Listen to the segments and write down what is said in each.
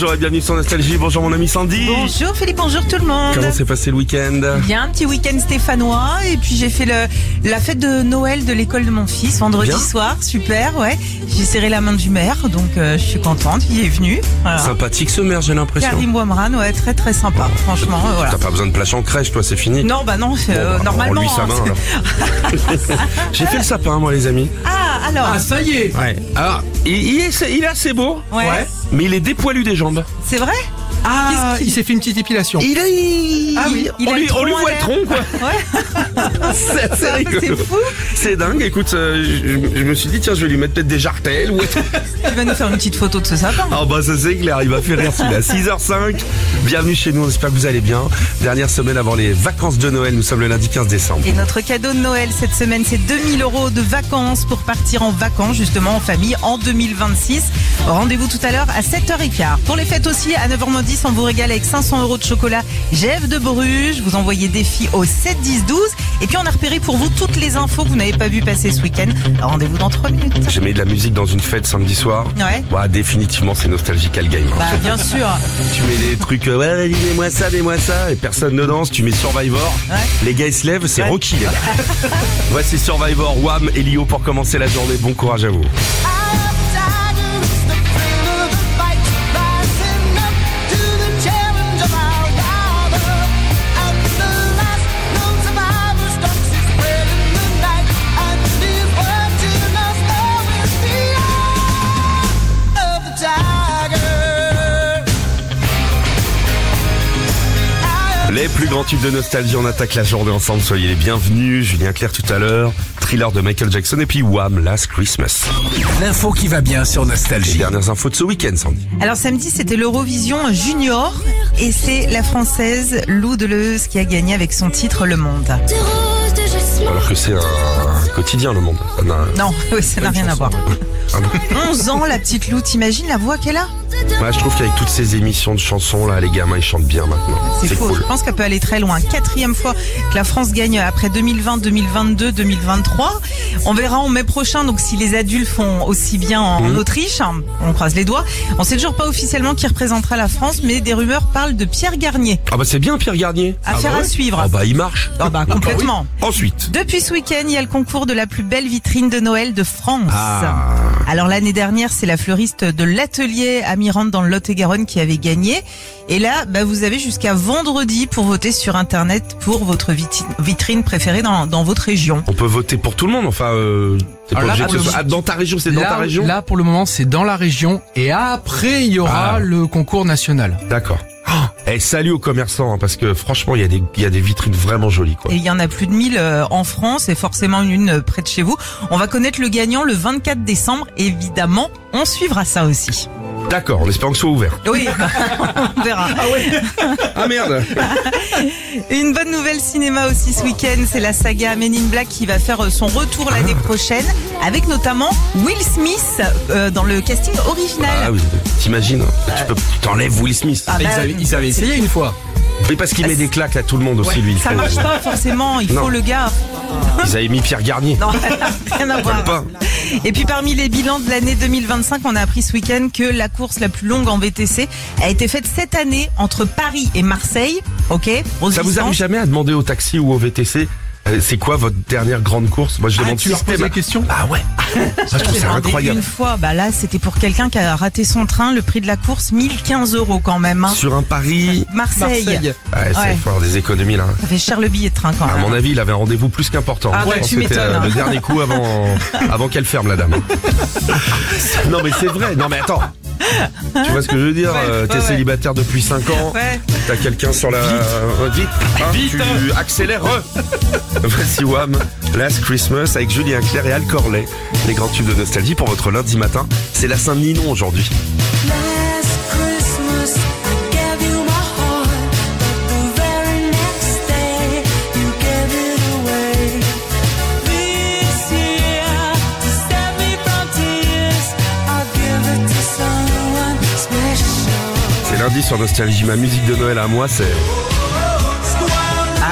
bonjour et bienvenue sur Nostalgie. Bonjour mon ami Sandy. Bonjour Philippe, bonjour tout le monde. Comment s'est passé le week-end? Bien, un petit week-end stéphanois et puis j'ai fait la fête de Noël de l'école de mon fils vendredi Bien. soir, super, ouais. J'ai serré la main du maire, donc je suis contente, il est venu. Voilà. Sympathique ce maire, j'ai l'impression. Karim Ouamran, ouais, très très sympa, franchement, voilà. T'as pas besoin de plage en crèche, toi, c'est fini. Non, bah non, Bon, bah, normalement. rends-lui sa main, alors. J'ai fait le sapin, moi, les amis. Ah, alors, Ah, ça y est. Ouais. Alors, il est assez beau, ouais. mais il est dépoilu des jambes. C'est vrai? Ah, Qu'est-ce qu'il- il s'est fait une petite épilation. Ah oui, il a on le lui tronc voit à le l'air. tronc, quoi. Ouais, C'est assez rigolo. c'est fou. C'est dingue, écoute, je me suis dit, tiens, je vais lui mettre peut-être des jartelles ou... Tu vas nous faire une petite photo de ce sapin. Ah bah ça c'est clair, il va faire rire celui-là. 6h05, bienvenue chez nous, on espère que vous allez bien. Dernière semaine avant les vacances de Noël, nous sommes le lundi 15 décembre. Et notre cadeau de Noël cette semaine, c'est 2000 € de vacances pour partir en vacances, justement en famille, en 2026. Rendez-vous tout à l'heure à 7h15. Pour les fêtes aussi, à 9h10, on vous régale avec 500 € de chocolat Gève de Bruges. Vous envoyez défi au 7 10 12. Et puis on a repéré pour vous toutes les infos que vous n'avez pas vu passer ce week-end. Rendez-vous dans 3 minutes. J'ai mis de la musique dans une fête samedi soir. Ouais. Ouais, définitivement c'est Nostalgical Game. Bah bien sûr. Tu mets des trucs, ouais, mets-moi ça, et personne ne danse, tu mets Survivor. Ouais. Les gars ils se lèvent, c'est Ouais. Rocky les gars. Voici Survivor, Wham et Lio pour commencer la journée. Bon courage à vous. Les plus grands tubes de nostalgie, on attaque la journée ensemble, soyez les bienvenus. Julien Clerc tout à l'heure, Thriller de Michael Jackson et puis Wham, Last Christmas. L'info qui va bien sur Les Nostalgie. dernières infos de ce week-end, Sandy. Alors samedi, c'était l'Eurovision Junior et c'est la Française Lou Deleuze qui a gagné avec son titre Le Monde. Alors que c'est un quotidien le monde. Ça n'a- Non, oui, ça n'a rien à voir. Ah non. 11 ans, la petite Lou, t'imagines la voix qu'elle a? Ouais, je trouve qu'avec toutes ces émissions de chansons là, les gamins ils chantent bien maintenant. C'est fou, cool. je pense qu'elle peut aller très loin. 4e fois que la France gagne après 2020, 2022, 2023. On verra en mai prochain, donc si les adultes font aussi bien en Autriche, on croise les doigts. On sait toujours pas officiellement qui représentera la France, mais des rumeurs parlent de Pierre Garnier. Ah bah c'est bien Pierre Garnier. Affaire à suivre. Ah bah il marche. Ah bah, complètement. Ensuite. Depuis ce week-end, il y a le concours de la plus belle vitrine de Noël de France. Ah. Alors l'année dernière, c'est la fleuriste de l'atelier à Mirande dans le Lot-et-Garonne qui avait gagné. Et là, bah, vous avez jusqu'à vendredi pour voter sur Internet pour votre vitrine préférée dans votre région. On peut voter pour tout le monde, enfin c'est pas Alors là, obligé que ce pour le- soit- Ah, dans ta région, c'est dans ta région. Là, pour le moment, c'est dans la région. Et après, il y aura Ah. le concours national. D'accord. Eh, salut aux commerçants, hein, parce que franchement, il y a des vitrines vraiment jolies, quoi. Et il y en a plus de 1000 en France et forcément une près de chez vous. On va connaître le gagnant le 24 décembre. Évidemment, on suivra ça aussi. D'accord, en espérant que ce soit ouvert. Oui, on verra. Ah merde. Une bonne nouvelle cinéma aussi ce week-end, c'est la saga Men in Black qui va faire son retour l'année prochaine, avec notamment Will Smith dans le casting original. Ah oui, t'imagines, tu t'enlèves Will Smith. Ah bah, Ils avaient essayé une fois. Oui, parce qu'il met des claques à tout le monde aussi, lui. il ça faut- marche pas forcément, il Non. faut le gars. Ils avaient mis Pierre Garnier. Non, rien à voir. pas. Et puis parmi les bilans de l'année 2025, on a appris ce week-end que la course la plus longue en VTC a été faite cette année entre Paris et Marseille. Ok, grosse Ça vous arrive distance. jamais à demander au taxi ou au VTC c'est quoi votre dernière grande course? Moi je demande Tu leur poses la question? Ah ouais. Ça, je trouve J'ai ça demandé incroyable. Une fois, bah là c'était pour quelqu'un qui a raté son train, le prix de la course 1015 € quand même. Hein. Sur un Paris. Marseille. Ouais, c'est Ouais. faut avoir des économies là. Ça fait cher le billet de train quand À même. mon avis, il avait un rendez-vous plus qu'important. Ah Je ouais, pense tu que c'était m'étonnes. le dernier coup avant qu'elle ferme la dame. Non mais c'est vrai. Non mais attends. Tu vois ce que je veux dire? T'es ouais. célibataire depuis 5 ans. Ouais. T'as quelqu'un sur la... Vite, hein, Vite. tu accélères. Voici Wham, Last Christmas avec Julien Clerc et Al Corley. Les grands tubes de nostalgie pour votre lundi matin. C'est la Saint-Ninon aujourd'hui. Last Christmas, I gave you my heart, but the very next day, you gave it away. This year, to save me from tears, I'll give it to someone special. C'est lundi sur Nostalgie. Ma musique de Noël à moi, c'est... Ah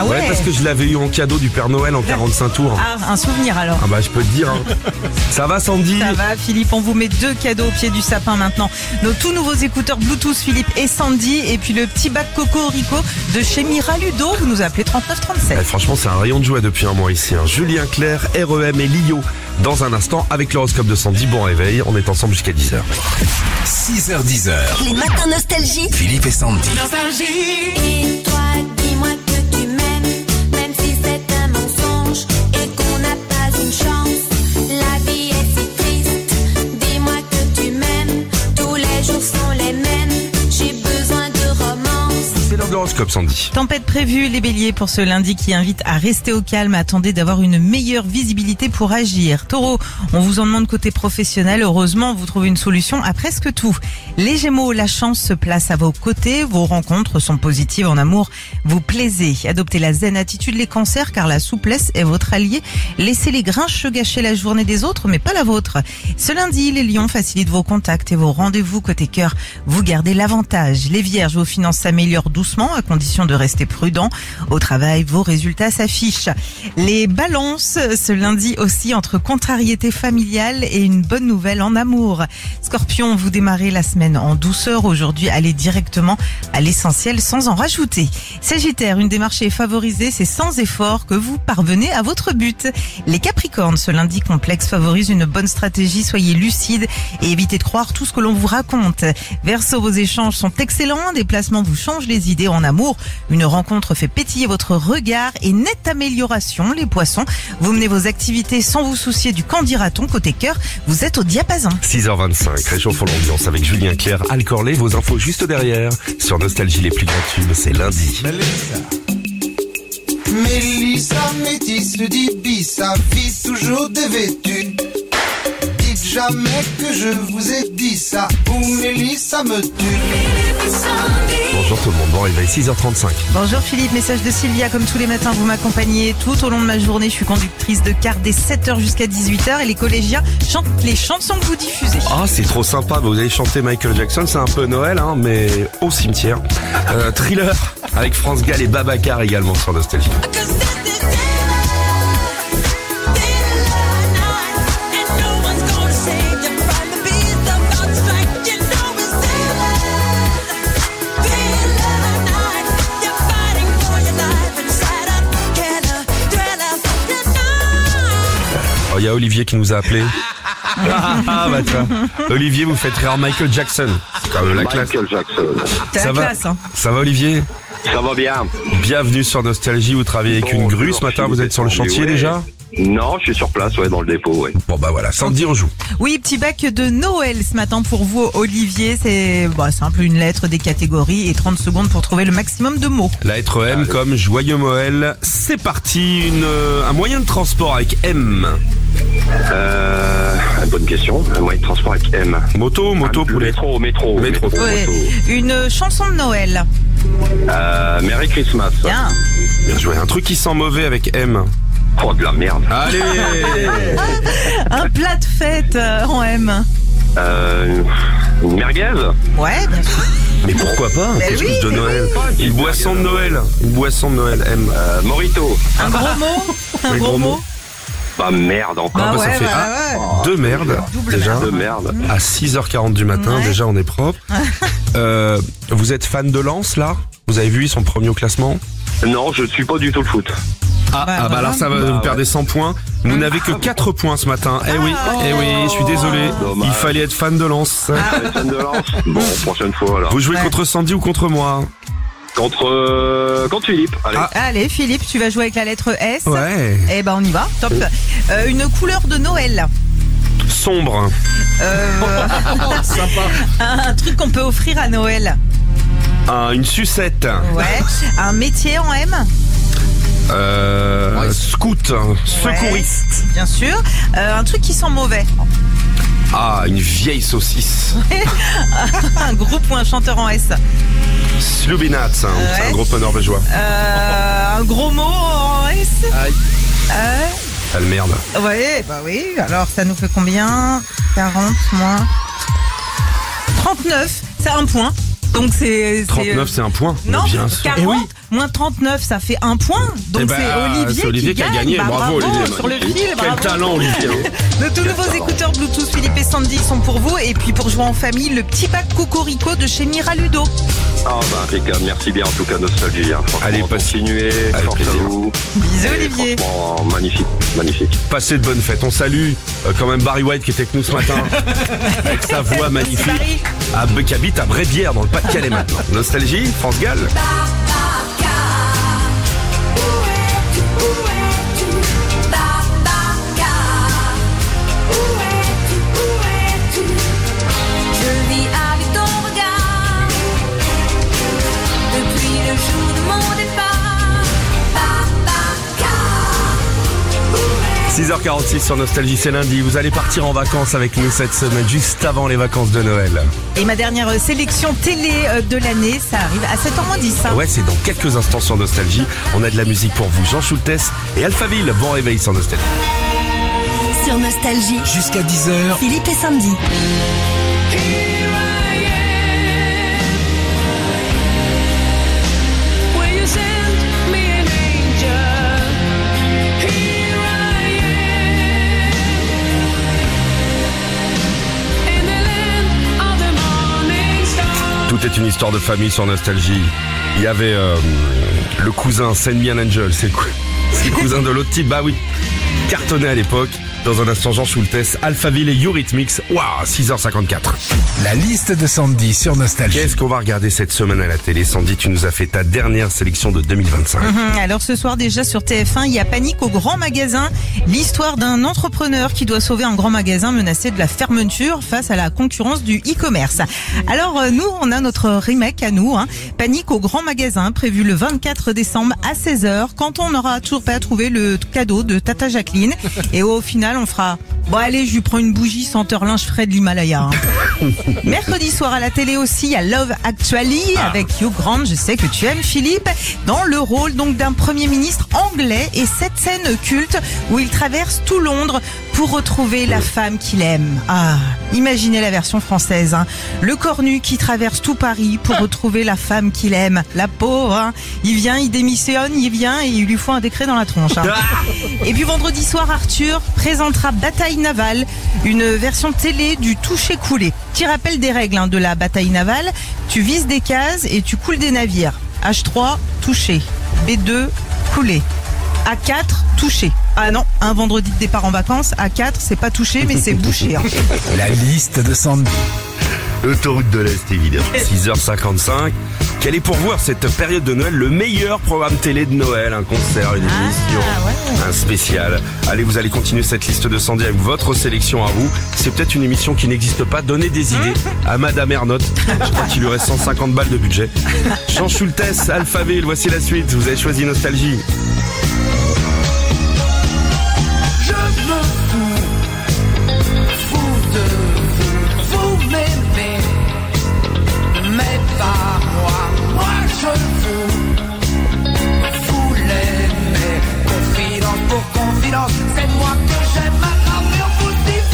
Ah ouais, parce que je l'avais eu en cadeau du Père Noël en 45 tours. Ah, un souvenir alors. Ah bah je peux te dire. Hein. Ça va Sandy? Ça va Philippe, on vous met 2 cadeaux au pied du sapin maintenant. Nos tout nouveaux écouteurs Bluetooth Philippe et Sandy et puis le petit bac Coco Rico de chez Mira Ludo. Vous nous appelez 3937. Franchement c'est un rayon de joie depuis un mois ici. Hein. Julien Clerc, REM et Lio. Dans un instant avec l'horoscope de Sandy. Bon réveil, on est ensemble jusqu'à 10h. 6h10. Les matins nostalgie. Philippe et Sandy. Et toi, dis-moi que tu m'aimes, même si c'est un mensonge et qu'on n'a pas une chance. La vie est si triste. Dis-moi que tu m'aimes, tous les jours sont les mêmes. J'ai besoin de romance. C'est l'heure de l'horoscope Sandy. Tempête prévue, les béliers pour ce lundi qui invite à rester au calme. Attendez d'avoir une meilleure visibilité pour agir. Taureau, on vous en demande côté professionnel. Heureusement, vous trouvez une solution à presque tout. Les gémeaux, la chance se place à vos côtés. Vos rencontres sont positives en amour. Vous plaisez. Adoptez la zen attitude les cancers car la souplesse est votre allié. Laissez les grincheux gâcher la journée des autres mais pas la vôtre. Ce lundi, les lions facilitent vos contacts et vos rendez-vous côté cœur. Vous gardez l'avantage. Les vierges, vos finances s'améliorent doucement à condition de rester prudent. Au travail, vos résultats s'affichent. Les balances, ce lundi aussi entre contrariété familiale et une bonne nouvelle en amour. Scorpion, vous démarrez la semaine en douceur. Aujourd'hui, allez directement à l'essentiel sans en rajouter. Sagittaire, une démarche est favorisée. C'est sans effort que vous parvenez à votre but. Les Capricornes, ce lundi complexe favorise une bonne stratégie. Soyez lucide et évitez de croire tout ce que l'on vous raconte. Verseau, vos échanges sont excellents. Des placements vous changent les idées. En amour, une rencontre fait pétiller votre regard et nette amélioration. Les poissons, vous menez vos activités sans vous soucier du qu'en dira-t-on. Côté cœur, vous êtes au diapason. 6h25, réchauffons l'ambiance avec Julien Clerc, Al Corley, vos infos juste derrière. Sur Nostalgie, les plus grands tubes, c'est lundi. Mélissa, métisse d'Ibissa, fille toujours dévêtue. Dites jamais que je vous ai dit ça, ou Mélissa me tue. Bonjour tout le monde, bon réveil, 6h35. Bonjour Philippe, message de Sylvia. Comme tous les matins, vous m'accompagnez tout au long de ma journée. Je suis conductrice de car dès 7h jusqu'à 18h et les collégiens chantent les chansons que vous diffusez. Ah, c'est trop sympa, vous allez chanter Michael Jackson, c'est un peu Noël, hein, mais au cimetière. Thriller, avec France Gall et Babacar également sur Nostalgie. Oh, il y a Olivier qui nous a appelé. Ah bah tiens. Olivier, vous faites rire Michael Jackson. C'est quand même la classe. Michael Jackson. C'est Ça la va classe, hein. Ça va Olivier? Ça va bien. Bienvenue sur Nostalgie, vous travaillez avec une grue ce matin, vous êtes sur le chantier déjà? Non, je suis sur place, ouais, dans le dépôt, ouais. Bon bah voilà, Sandy on joue. Oui, petit bac de Noël ce matin pour vous, Olivier. C'est simple, une lettre, des catégories et 30 secondes pour trouver le maximum de mots. La lettre M comme Joyeux Noël. C'est parti, un moyen de transport avec M. Bonne question. Un moyen de transport avec M. Moto, poulet. Métro. Ouais. Une chanson de Noël. Merry Christmas. Bien. Bien joué, un truc qui sent mauvais avec M. Oh, de la merde. Allez. Un plat de fête en M. Une merguez. Ouais, bien sûr. Mais pourquoi pas, quelque oui, chose de mais Noël. Une boisson de Noël. Une boisson de Noël, M. Morito. Un gros mot. Un Les gros gros mot. Bah merde encore. Ah, bah, ça fait ouais. deux merdes Double déjà. merde. De merde. À 6h40 du matin, Ouais. déjà on est propre. Vous êtes fan de Lens là? Vous avez vu, ils sont premiers au classement? Non, je ne suis pas du tout le foot. Ah bah voilà. alors ça va, vous perdez 100 points. Vous n'avez que 4 points ce matin. Eh oui, je suis désolé. Dommage. Il fallait être fan de Lens. Fan de Lens. Bon, prochaine fois alors. Vous jouez Ouais. contre Sandy ou contre moi? Contre Philippe. Allez. Ah. Allez, Philippe, tu vas jouer avec la lettre S. Ouais. Eh ben, on y va. Top. Une couleur de Noël. Sombre. Un truc qu'on peut offrir à Noël. Une sucette. Ouais. Un métier en M. Scout. Secouriste. Bien sûr. Un truc qui sent mauvais. Ah, une vieille saucisse. Un groupe ou un chanteur en S. Slubinats, c'est un Ouais. groupe norvégiois. Un gros mot en S. Aïe. Ah, le merde. Ouais, bah oui. Alors, ça nous fait combien? 40 moins 39. C'est un point. Donc c'est 39, c'est un point. Non, Bien sûr. 40 Eh oui. moins 39, ça fait un point. Donc Eh ben, c'est Olivier, qui a gagne. gagné. Bah, bravo Olivier. sur le fil, Quel bravo. talent Olivier. De tout nouveaux écouteurs Bluetooth Philippe et Sandy sont pour vous. Et puis pour jouer en famille, le petit pack Cocorico de chez Miraludo. Ah bah impeccable, merci bien en tout cas Nostalgie. Franchement, Allez, continuez, avec force à plaisir. vous. Bisous Et Olivier. Franchement, magnifique, magnifique. Passez de bonnes fêtes. On salue quand même Barry White qui était avec nous ce matin. Avec sa voix magnifique. Barry. Qui habite à Brébière dans le Pas-de-Calais maintenant. Nostalgie, France Gall. Je vis avec ton regard depuis le jour de mon départ. 6h46 sur Nostalgie, c'est lundi. Vous allez partir en vacances avec nous cette semaine, juste avant les vacances de Noël. Et ma dernière sélection télé de l'année, ça arrive à 7h10. Hein. Ouais, c'est dans quelques instants sur Nostalgie. On a de la musique pour vous. Jean Schultes et Alphaville. Bon réveil sur Nostalgie. Sur Nostalgie, Jusqu'à 10h, Philippe et Sandy. Tout est une histoire de famille sur Nostalgie. Il y avait le cousin Send Me an Angel, c'est le cousin de l'autre type, bah oui. Cartonné à l'époque. Dans un instant, Jean Schultes, Alphaville et Eurythmics. Waouh, 6h54. la liste de Sandy sur Nostalgie. Qu'est-ce qu'on va regarder cette semaine à la télé? Sandy, tu nous as fait ta dernière sélection de 2025. Alors ce soir déjà sur TF1, il y a Panique au grand magasin. L'histoire d'un entrepreneur qui doit sauver un grand magasin menacé de la fermeture face à la concurrence du e-commerce. Alors nous, on a notre remake à nous. Panique au grand magasin, prévu le 24 décembre à 16h, quand on n'aura toujours pas trouvé le cadeau de Tata Jacqueline. Et au final, on fera... Bon allez, je lui prends une bougie senteur linge frais de l'Himalaya. Mercredi soir à la télé aussi, il y a Love Actually avec Hugh Grant, je sais que tu aimes Philippe, dans le rôle donc d'un premier ministre anglais, et cette scène culte où il traverse tout Londres pour retrouver la femme qu'il aime. Ah, imaginez la version française. Le cornu qui traverse tout Paris pour retrouver la femme qu'il aime. La pauvre, il vient, il démissionne, il vient et il lui faut un décret dans la tronche. Et puis vendredi soir, Arthur présentera Bataille navale, une version télé du toucher-couler. Petit rappel des règles de la bataille navale, tu vises des cases et tu coules des navires. H3, toucher. B2, couler. A4, toucher. Ah non, un vendredi de départ en vacances, A4, c'est pas touché, mais c'est bouché. La liste de Sandy. L'autoroute de l'Est, évidemment. 6h55. Quel est pour vous, cette période de Noël, le meilleur programme télé de Noël? Un concert, une émission, ouais. un spécial. Allez, vous allez continuer cette liste de Sandy avec votre sélection à vous. C'est peut-être une émission qui n'existe pas. Donnez des idées à Madame Ernotte. Je crois qu'il lui reste 150 balles de budget. Jean Schultes, Alphaville, voici la suite. Vous avez choisi Nostalgie. Je me fous de vous m'aimez, mais pas moi je vous l'aimez. Confidence pour confidence, c'est moi que j'aime, maintenant on vous dit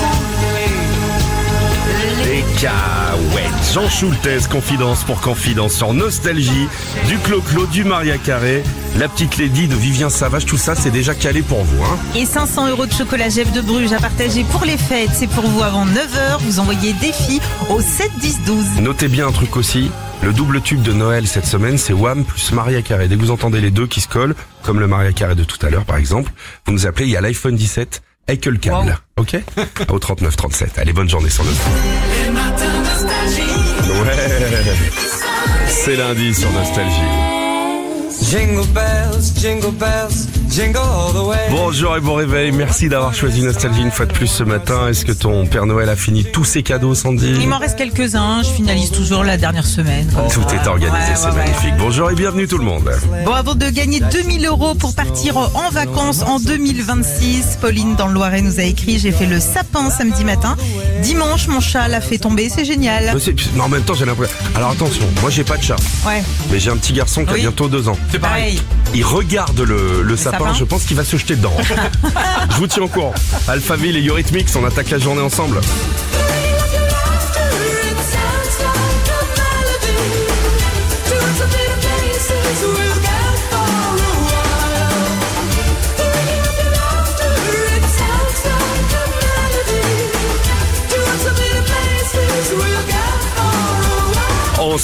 vous voulez. Les Cahuètes. Jean Schultes, confidence pour confidence sur Nostalgie, du Clo-Clo, du Maria Carré, la petite Lady de Vivien Savage, tout ça c'est déjà calé pour vous. Et 500 € de chocolat Jeff de Bruges à partager pour les fêtes. C'est pour vous avant 9h. Vous envoyez défi au 7 10 12. Notez bien un truc aussi, le double tube de Noël cette semaine, c'est Wham plus Maria Carré. Dès que vous entendez les deux qui se collent, comme le Maria Carré de tout à l'heure par exemple, vous nous appelez, il y a l'iPhone 17 avec le câble. Ok? Au 39 37. Allez, bonne journée sur Nostalgie. Ouais. C'est lundi sur Nostalgie. Jingle bells, jingle all the way. Bonjour et bon réveil, merci d'avoir choisi Nostalgie une fois de plus ce matin. Est-ce que ton Père Noël a fini tous ses cadeaux, Sandy? Il m'en reste quelques-uns. Je finalise toujours la dernière semaine. Tout est organisé, c'est magnifique. Bonjour et bienvenue tout le monde. Bon, avant de gagner 2000 € pour partir en vacances en 2026, Pauline dans le Loiret nous a écrit: j'ai fait le sapin samedi matin. Dimanche, mon chat l'a fait tomber, c'est génial. Non, en même temps, j'ai l'impression... Alors attention, moi j'ai pas de chat, Ouais, mais j'ai un petit garçon qui a Oui. bientôt 2 ans. C'est pareil. pareil. Il regarde le sapin, sapin. je pense qu'il va se jeter dedans. Je vous tiens au courant. Alphaville et Eurythmics, on attaque la journée ensemble.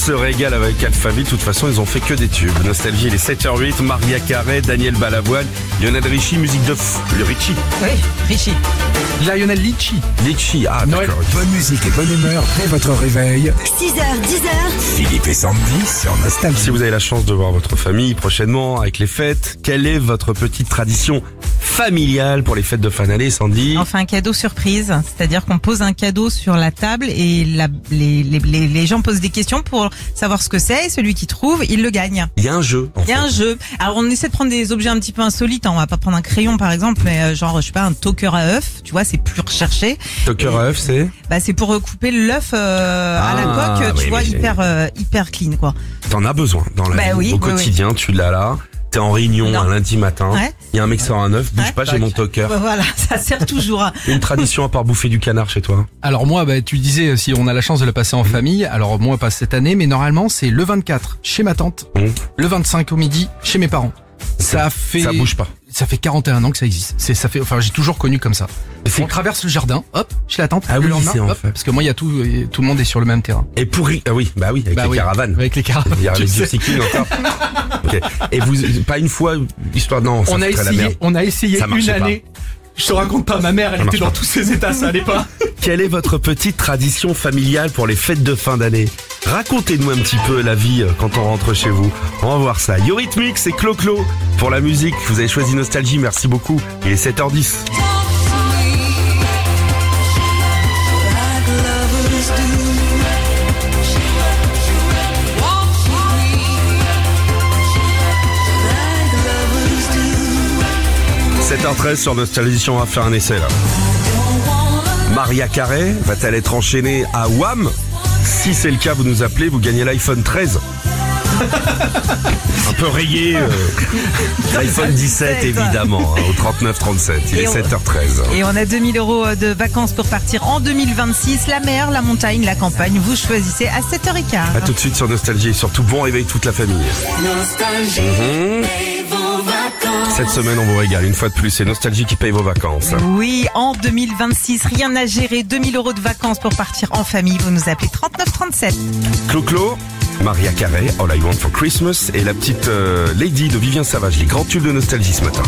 se régale avec Alphaville. De toute façon, ils ont fait que des tubes. Nostalgie, les 7h08, Maria Carey, Daniel Balavoine, Lionel Richie, musique de le Richie. Oui, Richie. Lionel Litchi. Litchi, ah Noël. d'accord. Bonne musique et bonne humeur dès votre réveil. 6h, 10h. Philippe et Sandy sur Nostalgie. Si vous avez la chance de voir votre famille prochainement avec les fêtes, quelle est votre petite tradition familiale pour les fêtes de fin d'année, Sandy? Enfin, un cadeau surprise, c'est-à-dire qu'on pose un cadeau sur la table et les gens posent des questions pour savoir ce que c'est et celui qui trouve, il le gagne. Il y a un jeu. Il y a un jeu. Alors on essaie de prendre des objets un petit peu insolites, hein. On va pas prendre un crayon par exemple, mais genre je sais pas, un toker à œuf, tu vois, c'est plus recherché. Toker à œuf, c'est? Bah c'est pour couper l'œuf à la coque, tu oui, vois, mais hyper clean quoi. T'en as besoin dans la Bah vie. oui, Au oui, quotidien, tu l'as là. T'es en réunion Non. un lundi matin. Ouais. Il y a un mec qui sort un œuf, bouge Ouais. pas, j'ai mon toker. Bah, voilà, ça sert toujours à... Une tradition à part bouffer du canard chez toi? Alors moi, tu disais si on a la chance de le passer en famille. Alors moi, pas cette année, mais normalement c'est le 24 chez ma tante, le 25 au midi chez mes parents. Ça bouge pas. Ça fait 41 ans que ça existe. J'ai toujours connu comme ça. C'est- On traverse le jardin, hop, chez la tante. Ah le oui, lendemain, c'est en hop, fait. parce que moi, il y a tout le monde est sur le même terrain. Et avec les caravanes. Avec les caravanes. Il y a tu les sais. bicycles encore. Ok. Et vous, pas une fois, histoire, non, ça On a foutrait la merde. essayé Ça marchait une pas. année. Je te raconte pas, ma mère, elle Ça était marche dans pas. tous ses états, ça allait pas. Quelle est votre petite tradition familiale pour les fêtes de fin d'année? Racontez-nous un petit peu la vie quand on rentre chez vous. On va voir ça. Eurythmics et Clo-Clo pour la musique. Vous avez choisi Nostalgie, merci beaucoup. Il est 7h10. « 7h13 sur Nostalgie, on va faire un essai là. Maria Carey va-t-elle être enchaînée à Wham? Si c'est le cas, vous nous appelez, vous gagnez l'iPhone 13. Un peu rayé. L'iPhone 17 évidemment, hein, au 3937. Il est Et on- 7h13. Et on a 2000 € de vacances pour partir en 2026. La mer, la montagne, la campagne, vous choisissez à 7h15. A tout de suite sur Nostalgie et surtout bon réveil toute la famille. Cette semaine on vous régale une fois de plus, c'est Nostalgie qui paye vos vacances. Oui, en 2026, rien à gérer, 2000 € de vacances pour partir en famille. Vous nous appelez 3937. Clo-Clo, Maria Carey, All I Want for Christmas et la petite Lady de Vivien Savage, les grands tubes de Nostalgie ce matin.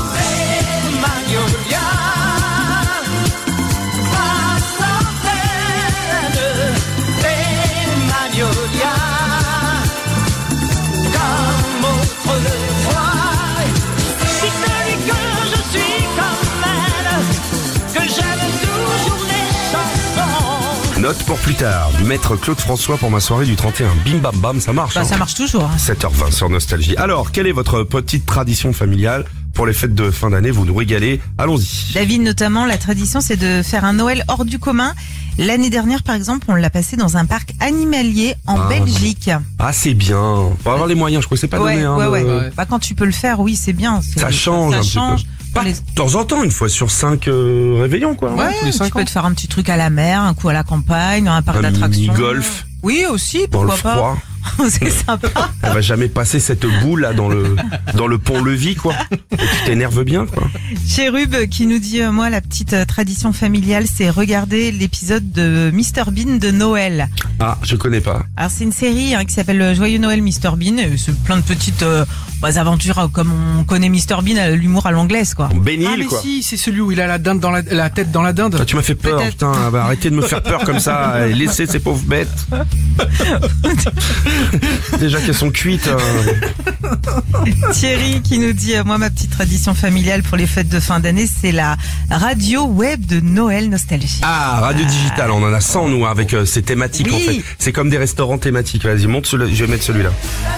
Note pour plus tard, Maître Claude François pour ma soirée du 31. Bim bam bam, ça marche. Bah, hein. ça marche toujours. Hein. 7h20 sur Nostalgie. Alors, quelle est votre petite tradition familiale pour les fêtes de fin d'année? Vous nous régalez. Allons-y. David, notamment, la tradition, c'est de faire un Noël hors du commun. L'année dernière, par exemple, on l'a passé dans un parc animalier en Belgique. Ah, c'est bien. Faut avoir les moyens, je crois que c'est pas donné. Hein, ouais. Ouais. Bah, quand tu peux le faire, oui, c'est bien. Ça change un Ça petit change. peu. Pas de temps en temps, une fois sur 5 réveillons, quoi. Ouais. tous les tu 5 peux ans. te faire un petit truc à la mer, un coup à la campagne, un parc Un d'attractions. mini-golf. Oui, aussi, Dans le pourquoi froid. pas. C'est sympa. Elle va jamais passer cette boule là dans le pont-levis, quoi. Et tu t'énerves bien, quoi. Chérub qui nous dit, moi, la petite tradition familiale, c'est regarder l'épisode de Mr Bean de Noël. Ah, je connais pas. Alors, c'est une série qui s'appelle Joyeux Noël Mr Bean. Et c'est plein de petites aventures comme on connaît Mr Bean, l'humour à l'anglaise, quoi. Bénil, Ah mais quoi. si, c'est celui où il a la dinde dans la tête dans la dinde. Ah, tu m'as fait peur, Peut-être. putain. Ah, bah, arrêtez de me faire peur comme ça et laissez ces pauvres bêtes. Déjà qu'elles sont cuites. Thierry qui nous dit, moi, ma petite tradition familiale pour les fêtes de fin d'année, c'est la radio web de Noël Nostalgie. Ah, radio digitale, on en a 100 nous avec ces thématiques Oui. en fait. C'est comme des restaurants thématiques. Vas-y, monte celui-là, je vais mettre celui-là.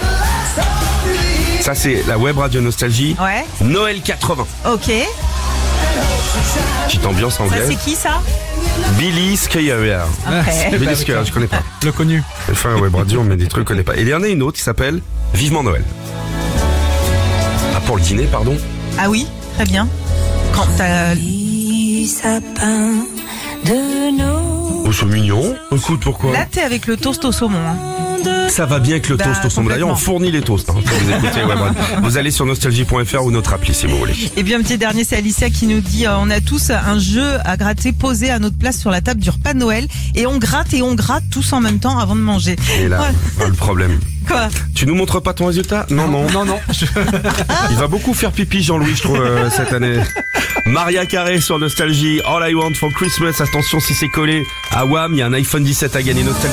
Ça c'est la web radio Nostalgie. Ouais, Noël 80. ok. Petite ambiance Ça, anglaise. c'est qui, ça? Billy Squire. Après. Billy Squire, je connais pas. Le connu. Enfin, web radio, on met des trucs qu'on connaît pas. Et il y en a une autre qui s'appelle Vivement Noël. Ah, pour le dîner, pardon. Ah oui, très bien. Quand t'as... Sapin de nos Oh, c'est mignon. Écoute, pourquoi? Là, t'es avec le toast au saumon. Hein. Ça va bien avec le Bah, toast au saumon. D'ailleurs, on complètement. fournit les toasts. Hein, si vous écoutez, ouais, bref. Vous allez sur nostalgie.fr ou notre appli si vous voulez. Et bien, un petit dernier, c'est Alicia qui nous dit on a tous un jeu à gratter posé à notre place sur la table du repas de Noël. Et on gratte tous en même temps avant de manger. Et là, Ouais. le problème. Quoi? Tu nous montres pas ton résultat? Non. Non. Il va beaucoup faire pipi, Jean-Louis, je trouve, cette année. Maria Carey sur Nostalgie. All I Want for Christmas. Attention, si c'est collé à Wham, il y a un iPhone 17 à gagner. Nostalgie.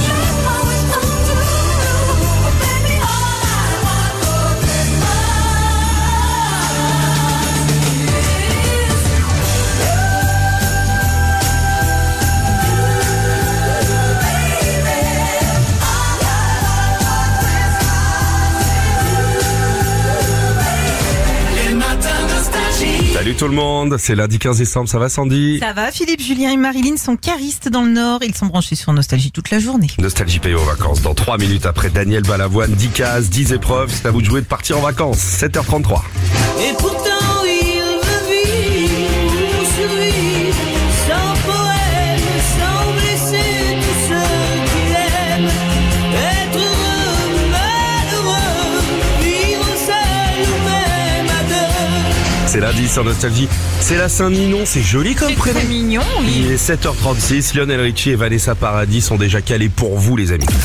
Salut tout le monde, c'est lundi 15 décembre, ça va Sandy? Ça va, Philippe, Julien et Marilyn sont caristes dans le Nord. Ils sont branchés sur Nostalgie toute la journée. Nostalgie paye aux vacances dans 3 minutes après Daniel Balavoine, 10 cases, 10 épreuves, c'est à vous de jouer de partir en vacances, 7h33. Et pourtant il veut vivre sur lui, sans poème, sans blesser tous ceux qu'il aime. Être heureux, malheureux, vivre seul ou même à deux. C'est lundi sur Nostalgie, c'est la Saint-Ninon, c'est joli comme C'est prénom. très mignon, Il oui. est 7h36, Lionel Richie et Vanessa Paradis sont déjà calés pour vous les amis.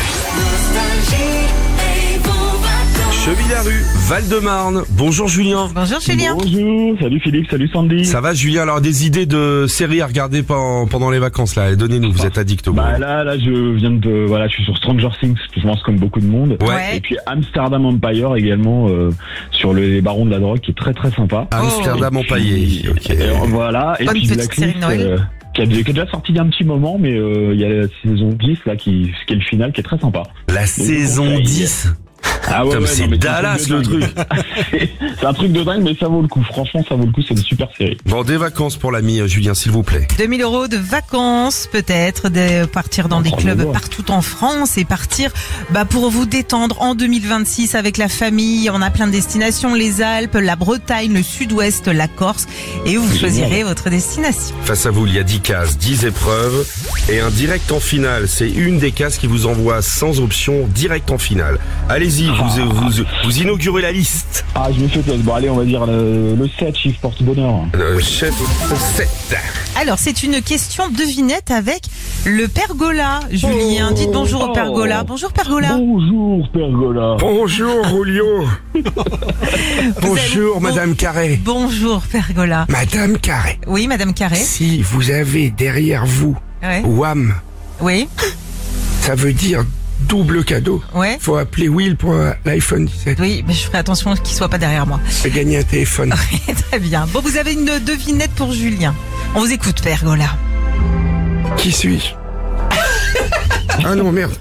Cheville-la-Rue, Val-de-Marne, bonjour Julien. Bonjour, Julien. Bonjour, salut Philippe, salut Sandy. Ça va Julien, alors des idées de séries à regarder pendant les vacances là, donnez-nous, vous êtes addict au Bah là, je viens de, voilà, je suis sur Stranger Things, je pense comme beaucoup de monde. Ouais. Et puis Amsterdam Empire également, sur les barons de la drogue, qui est très très sympa. Amsterdam empaillé, ok. Voilà, et Bonne puis petite Blacklist, série de Noël. qui est déjà sorti il y a un petit moment, mais il y a la saison 10 là, qui est le final, qui est très sympa. La saison conseille. 10. Ah Putain, mais c'est non, mais Dallas un le de truc. dingue. C'est un truc de dingue, mais ça vaut le coup. Franchement, ça vaut le coup. C'est une super série. Bon, des vacances pour l'ami Julien, s'il vous plaît. 2000 € de vacances, peut-être, de partir dans des clubs partout en France et partir pour vous détendre en 2026 avec la famille. On a plein de destinations, les Alpes, la Bretagne, le Sud-Ouest, la Corse. Et vous choisirez votre destination. Face à vous, il y a 10 cases, 10 épreuves et un direct en finale. C'est une des cases qui vous envoie sans option direct en finale. Allez-y, vous inaugurez la liste. Ah, je me fais plaisir. Bon, allez, on va dire le 7, chiffre porte-bonheur. Chef 7. Alors, c'est une question devinette avec le pergola. Julien, dites bonjour au pergola. Bonjour pergola. Bonjour, pergola. Bonjour, Julio. Bonjour, Madame Carré. Bonjour pergola. Madame Carré. Oui, Madame Carré. Si vous avez derrière vous Ouais. Wham, Oui. ça veut dire double cadeau. Ouais. Faut appeler Will pour l'iPhone 17. Oui, mais je ferai attention qu'il soit pas derrière moi. Je vais gagner un téléphone. Très bien. Bon, vous avez une devinette pour Julien. On vous écoute, pergola. Qui suis-je? Ah non, merde.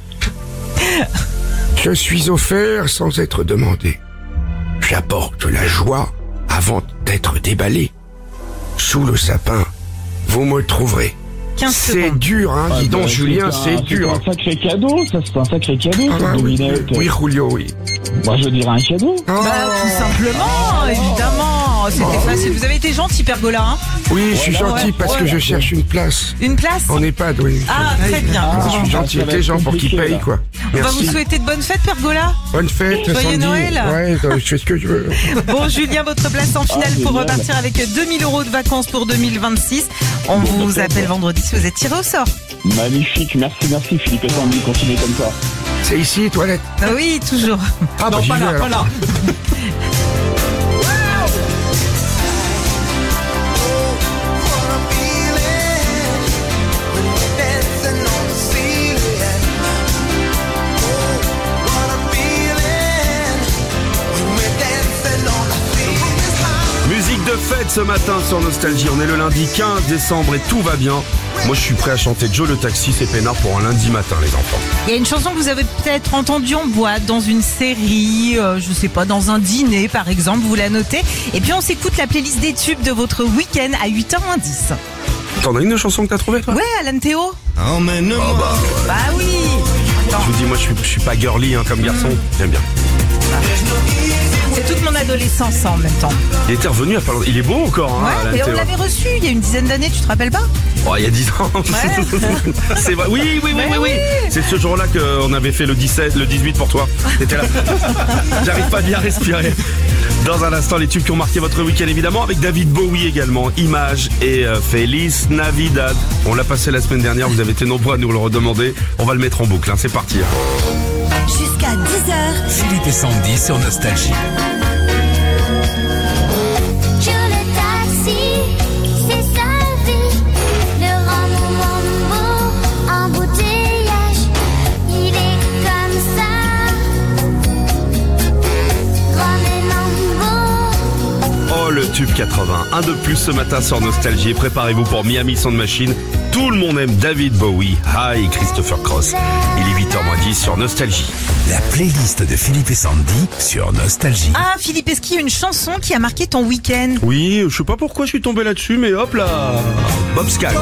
Je suis offert sans être demandé. J'apporte la joie avant d'être déballé. Sous le sapin, vous me trouverez. 15 C'est secondes. dur, hein, dis donc, Julien, c'est dur. C'est un sacré cadeau, ça, c'est un sacré cadeau, Ah, cette oui, devinette. oui, Julio, oui. Moi, je dirais un cadeau. Oh. Tout simplement, évidemment. C'était facile. Vous avez été gentil, pergola. Hein Oui, je suis gentil parce que je cherche une place. une place. En EHPAD, oui. Ah, très bien. Je suis gentil avec les gens pour qu'ils payent, quoi. On va Merci. vous souhaiter de bonnes fêtes, pergola. Bonne fête, Joyeux Sandy. Noël. Ouais, je fais ce que je veux. Bon, Julien, votre place en finale pour génial. repartir avec 2000 € de vacances pour 2026. On vous appelle vendredi si vous êtes tiré au sort. Magnifique, merci Philippe et Sandy, continuez comme ça. C'est ici, les toilettes. Ah oui, toujours. Ah, bah, j'y vais, alors. là. Musique de fête ce matin sur Nostalgie. On est le lundi 15 décembre et tout va bien. Moi, je suis prêt à chanter Joe le taxi, c'est peinard pour un lundi matin, les enfants. Il y a une chanson que vous avez peut-être entendue en boîte, dans une série, je sais pas, dans un dîner par exemple, vous la notez. Et puis on s'écoute la playlist des tubes de votre week-end à 8h10. T'en as une chanson que t'as trouvée, toi? Ouais, Alan Théo. Emmène-moi. Bah oui. Attends. Je vous dis, moi, je suis pas girly, hein, comme garçon. J'aime bien. C'est toute mon adolescence en même temps. Il était revenu à pas longtemps. Il est beau encore, hein, Ouais, Alan et on Théo. l'avait reçu il y a une dizaine d'années, tu te rappelles pas? Oh, il y a 10 ans. C'est vrai. Oui. C'est ce jour-là qu'on avait fait le 18 pour toi. T'étais là. J'arrive pas bien à respirer. Dans un instant, les tubes qui ont marqué votre week-end, évidemment, avec David Bowie également, Image et Feliz Navidad. On l'a passé la semaine dernière, vous avez été nombreux à nous le redemander. On va le mettre en boucle, hein. C'est parti. Jusqu'à 10h. Philippe et Sandy sur Nostalgie. Sur le taxi, c'est sa vie. Le Rambo, embouteillage, il est comme ça. Grand et Lambo. Oh, le tube 80. Un de plus ce matin sur Nostalgie. Préparez-vous pour Miami Sound Machine. Tout le monde aime David Bowie. Hi, Christopher Cross. Il est 8h10 sur Nostalgie. La playlist de Philippe et Sandy sur Nostalgie. Ah, Philippe, est-ce qu'il y a une chanson qui a marqué ton week-end? Oui, je sais pas pourquoi je suis tombé là-dessus, mais hop là. Bob Skaggs.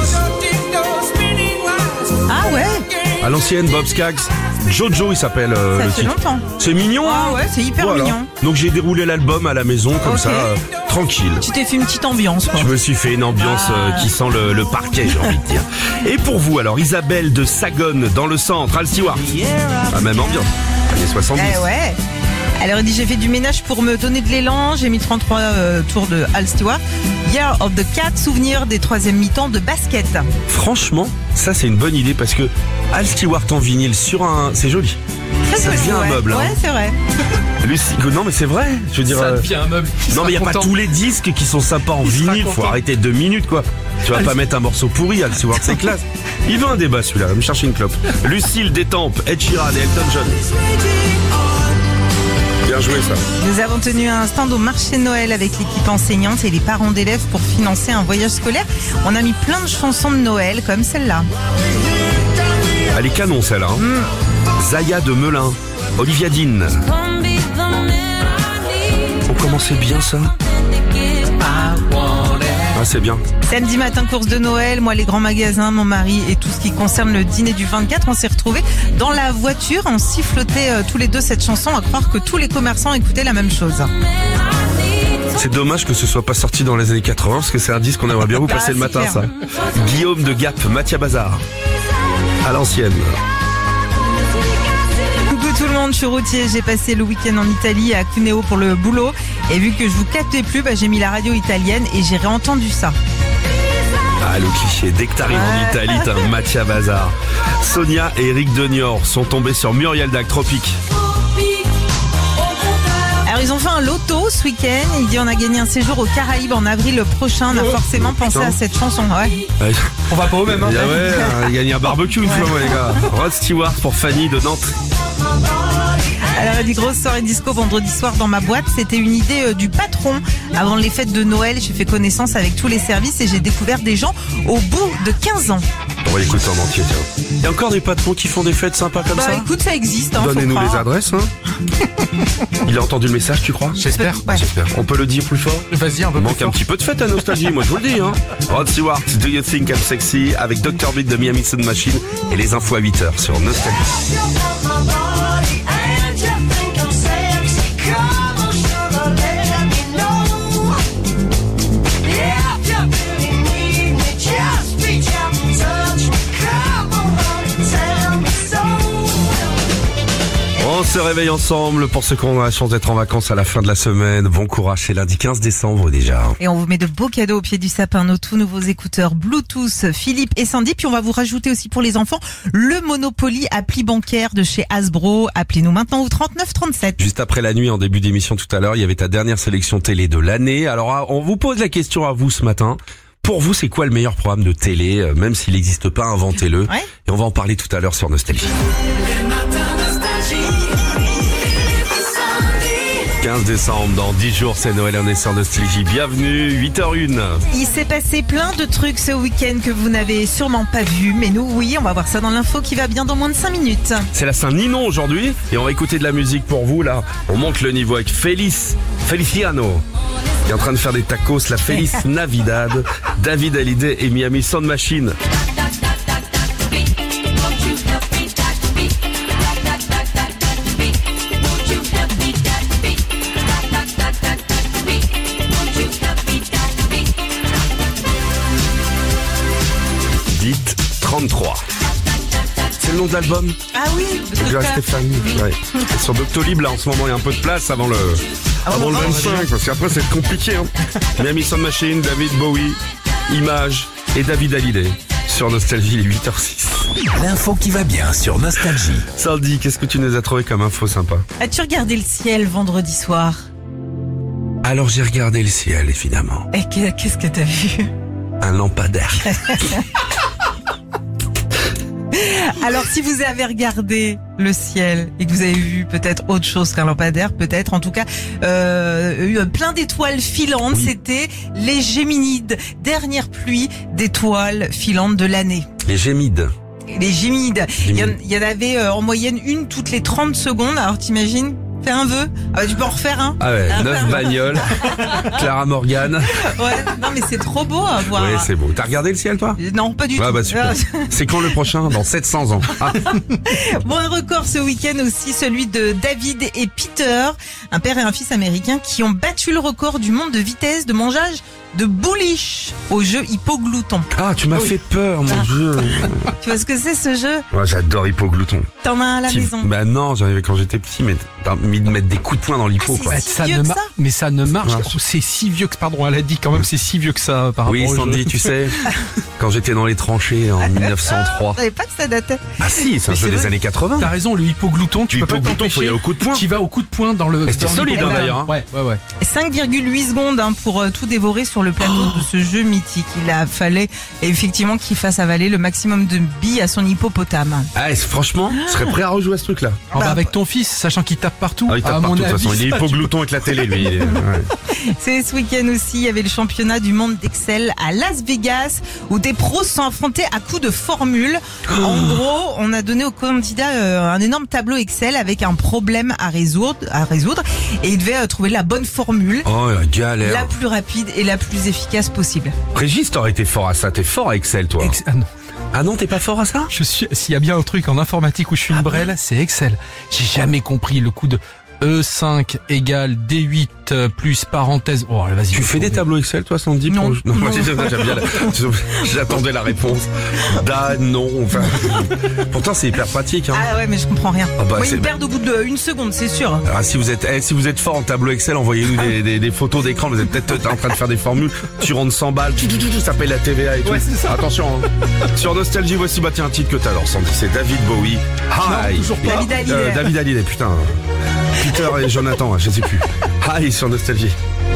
Ah ouais? À l'ancienne, Bob Skaggs. Jojo, il s'appelle Ça le fait titre. longtemps. C'est mignon, Ah hein. ouais, c'est hyper Voilà. mignon. Donc j'ai déroulé l'album à la maison, comme Ok. ça, tranquille. Tu t'es fait une petite ambiance, quoi. Je me suis fait une ambiance qui sent le parquet, j'ai envie de dire. Et pour vous, alors, Isabelle de Sagone, dans le centre, Al Stewart. La même ambiance, années 70. Eh ouais. Alors il dit, j'ai fait du ménage pour me donner de l'élan, j'ai mis 33 tours de Al Stewart. Year of the Cat, souvenir des troisième mi-temps de basket. Franchement, ça c'est une bonne idée parce que Al Stewart en vinyle sur un... C'est joli. Très Ça joli, devient un ouais. meuble, hein. Ouais, c'est vrai. Lucie... Non mais c'est vrai, je veux dire... Ça devient un meuble. Non mais il n'y a pas tous les disques qui sont sympas en sera vinyle, faut content. arrêter 2 minutes quoi. Tu vas pas mettre un morceau pourri, Al Stewart, c'est classe. Il veut un débat celui-là, va me chercher une clope. Lucille Détempe, Ed Sheeran et Elton John. Bien joué ça. Nous avons tenu un stand au marché de Noël avec l'équipe enseignante et les parents d'élèves pour financer un voyage scolaire. On a mis plein de chansons de Noël comme celle-là. Elle est canon celle-là. Hein. Zaya de Melun, Olivia Dean. On commençait bien ça. Ah c'est bien. Samedi matin, course de Noël, moi les grands magasins, mon mari et tout ce qui concerne le dîner du 24, on s'est retrouvés dans la voiture, on sifflotait tous les deux cette chanson, à croire que tous les commerçants écoutaient la même chose. C'est dommage que ce soit pas sorti dans les années 80 parce que c'est un disque qu'on aimerait bien vous passer Ah, le matin c'est ça. clair. Guillaume de Gap, Mathia Bazar. À l'ancienne. Coucou tout le monde, je suis routier, j'ai passé le week-end en Italie à Cuneo pour le boulot et vu que je vous captais plus, j'ai mis la radio italienne et j'ai réentendu ça. Ah le cliché, dès que t'arrives en Italie, t'as un Mathia Bazar. Sonia et Eric Denior sont tombés sur Muriel Dac, Tropique. Alors ils ont fait un loto ce week-end, il dit on a gagné un séjour aux Caraïbes en avril prochain, on a forcément pensé putain. à cette chanson. Ouais. Ouais. On va pas au même, hein. Ah ouais, il a gagné un barbecue une fois moi les gars. Rod Stewart pour Fanny de Nantes. Alors elle dit grosse soirée disco vendredi soir dans ma boîte, c'était une idée du patron. Avant les fêtes de Noël, j'ai fait connaissance avec tous les services et j'ai découvert des gens au bout de 15 ans. On va l'écouter en entier tiens. Il y a encore des patrons qui font des fêtes sympas comme ça. Écoute, ça existe. Hein, Donnez-nous faut les croire. adresses hein. Il a entendu le message tu crois? J'espère. Ouais. J'espère. On peut le dire plus fort? Vas-y, un peu Il plus manque un fort. petit peu de fête à Nostalgie, moi je vous le dis. Hein. Rod Stewart, Do You Think I'm Sexy avec Dr Beat de Miami Sound Machine et les infos à 8h sur Nostalgie. On se réveille ensemble pour ceux qui ont la chance d'être en vacances à la fin de la semaine. Bon courage, c'est lundi 15 décembre déjà. Et on vous met de beaux cadeaux au pied du sapin, nos tout nouveaux écouteurs Bluetooth, Philippe et Sandy. Puis on va vous rajouter aussi pour les enfants le Monopoly appli bancaire de chez Hasbro. Appelez-nous maintenant au 39 37. Juste après la nuit, en début d'émission tout à l'heure, il y avait ta dernière sélection télé de l'année. Alors on vous pose la question à vous ce matin. Pour vous, c'est quoi le meilleur programme de télé? Même s'il n'existe pas, inventez-le. Ouais. Et on va en parler tout à l'heure sur Nostalgie. 15 décembre, dans 10 jours, c'est Noël, on est sur Nostalgie. Bienvenue, 8h01. Il s'est passé plein de trucs ce week-end que vous n'avez sûrement pas vu, mais nous, oui, on va voir ça dans l'info qui va bien dans moins de 5 minutes. C'est la Saint-Ninon aujourd'hui et on va écouter de la musique pour vous là. On monte le niveau avec Feliciano. Il est en train de faire des tacos, la Feliz Navidad, David Hallyday et Miami Sound Machine. 33. C'est le nom de l'album? Ah oui, Gloria Stéphane. Ouais. Sur Doctolib, là, en ce moment, il y a un peu de place avant le 25, parce qu'après, c'est compliqué, hein. Miami Sound Machine, David Bowie, Image et David Hallyday. Sur Nostalgie, il est 8h06. L'info qui va bien sur Nostalgie. Sandy, qu'est-ce que tu nous as trouvé comme info sympa? As-tu regardé le ciel vendredi soir? Alors, j'ai regardé le ciel, évidemment. Et qu'est-ce que t'as vu? Un lampadaire. Alors, si vous avez regardé le ciel et que vous avez vu peut-être autre chose qu'un lampadaire, peut-être, en tout cas, plein d'étoiles filantes, Oui. c'était les Géminides, dernière pluie d'étoiles filantes de l'année. Les Gémides. Les Géminides. Il y en avait en moyenne une toutes les 30 secondes. Alors, t'imagines? Fais un vœu. Ah bah, tu peux en refaire un. Ah ouais, 9 bagnoles. Clara Morgan. Ouais, non mais c'est trop beau à voir. Oui, c'est beau. T'as regardé le ciel, toi? Non, pas du Ah tout. bah super. C'est quand le prochain? Dans 700 ans. Ah. Bon, un record ce week-end aussi, celui de David et Peter, un père et un fils américains qui ont battu le record du monde de vitesse de mangeage de bullish au jeu Hippoglouton. Ah, tu m'as fait peur, mon Dieu. Tu vois ce que c'est ce jeu? Ouais, j'adore Hippoglouton. T'en as un à la maison? Bah non, j'en avais quand j'étais petit, mais t'as mis de mettre des coups de poing dans l'hippo, Ah, quoi. c'est si vieux que ça Mais ça ne marche. Ouais. C'est si vieux que, pardon, elle a dit quand même, c'est si vieux que ça par Oui, rapport au Sandy, jeu. tu sais, quand j'étais dans les tranchées en 1903. Je savais pas que ça datait. Ah si, c'est un Mais jeu c'est des vrai. années 80. T'as raison, le hippoglouton, tu Le peux pas hippoglouton, faut y aller au coup de poing. Tu vas au coup de poing dans le. Et c'était dans solide, l'hippoglouton. hein, d'ailleurs, hein. Ouais. 5,8 secondes pour tout dévorer sur le plateau de ce jeu mythique. Il a fallu effectivement qu'il fasse avaler le maximum de billes à son hippopotame. Ah, franchement, je serais prêt à rejouer à ce truc-là. On va avec ton fils, sachant qu'il tape partout. Ah, il tape à partout, mon de toute avis, façon. Il est ça, hippoglouton avec la télé, lui. Ouais. C'est ce week-end aussi, il y avait le championnat du monde d'Excel à Las Vegas où des pros se sont affrontés à coups de formules. En gros, on a donné aux candidats un énorme tableau Excel avec un problème à résoudre et ils devaient trouver la bonne formule, Oh, la galère. la plus rapide et la plus efficace possible. Régis, t'aurais été fort à ça. T'es fort à Excel, toi. Ah non. Ah non, t'es pas fort à ça? S'il y a bien un truc en informatique où je suis une brêle, c'est Excel. J'ai jamais compris le coup de E5 égale D8 plus parenthèse. Oh, vas-y. Tu fais des tableaux Excel, toi, Sandy? Non. Non, moi, j'aime bien j'attendais la réponse. Non. Enfin, pourtant, c'est hyper pratique, hein. Ah ouais, mais je comprends rien. Ah bah, Moi, c'est- ils perdent au bout de 1 seconde, c'est sûr. Ah, si vous êtes fort en tableau Excel, envoyez-nous des photos d'écran. Vous êtes peut-être en train de faire des formules. Tu rentres 100 balles, ça paye la TVA et tout. Ouais, c'est ça. Attention, hein. Sur Nostalgie, voici un titre que t'adores, Sandy. C'est David Bowie. Hi. toujours pas. David Hallyday. David Hallyday, putain. Peter et Jonathan, je sais plus. Hi sur Nostalgie.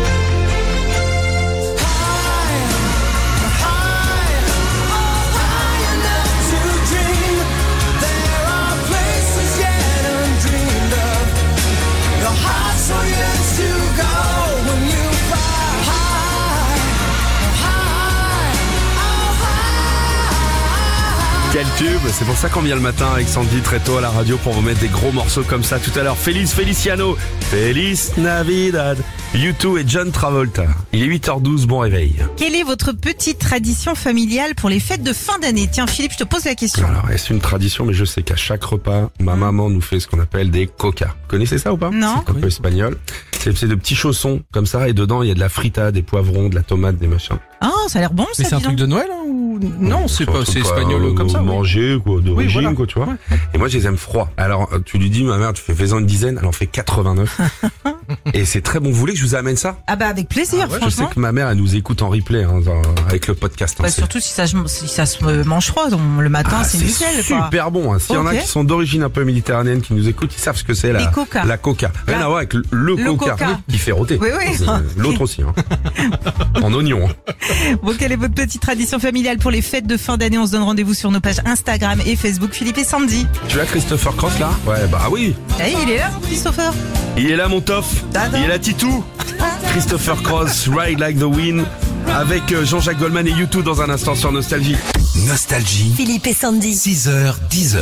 Quel tube, c'est pour ça qu'on vient le matin avec Sandy très tôt à la radio pour vous mettre des gros morceaux comme ça tout à l'heure. Feliz Feliciano, Feliz Navidad, U2 et John Travolta. Il est 8h12, bon réveil. Quelle est votre petite tradition familiale pour les fêtes de fin d'année? Tiens, Philippe, je te pose la question. Alors, est-ce une tradition, mais je sais qu'à chaque repas, ma maman nous fait ce qu'on appelle des coca. Vous connaissez ça ou pas? Non. C'est un peu espagnol. C'est de petits chaussons comme ça et dedans il y a de la frita, des poivrons, de la tomate, des machins. Ah, ça a l'air bon, ça. Mais c'est un dis truc donc. de Noël hein, ou non? C'est un pas, truc c'est quoi, espagnol comme ça. oui. Manger, quoi, d'origine, voilà. quoi, tu vois. Et moi, je les aime froids. Alors, tu lui dis, ma mère, tu fais-en une dizaine, elle en fait 89. Et c'est très bon. Vous voulez que je vous amène ça? Ah bah avec plaisir, Je sais franchement. que ma mère, elle nous écoute en replay, hein, avec le podcast. hein, Bah, c'est- surtout si ça se mange froid donc le matin, Ah, c'est nickel. quoi. super bon. Hein. S'il y en a Ok. qui sont d'origine un peu méditerranéenne, qui nous écoutent, ils savent ce que c'est Les coca. la coca. Rien La- à voir avec le le coca, coca. qui fait rôter. Oui, oui. C'est, l'autre aussi. Hein. En oignon. Hein. Bon, quelle est votre petite tradition familiale pour les fêtes de fin d'année? On se donne rendez-vous sur nos pages Instagram et Facebook, Philippe et Sandy. Tu as Christopher Cross là? Ouais, bah oui. Hey, il est là, Christopher. Il est là, mon tof. Dada. Il est là, Titou. Christopher Cross, Ride Like the Wind, avec Jean-Jacques Goldman et U2 dans un instant sur Nostalgie. Nostalgie, Philippe et Sandy. 6h, 10h.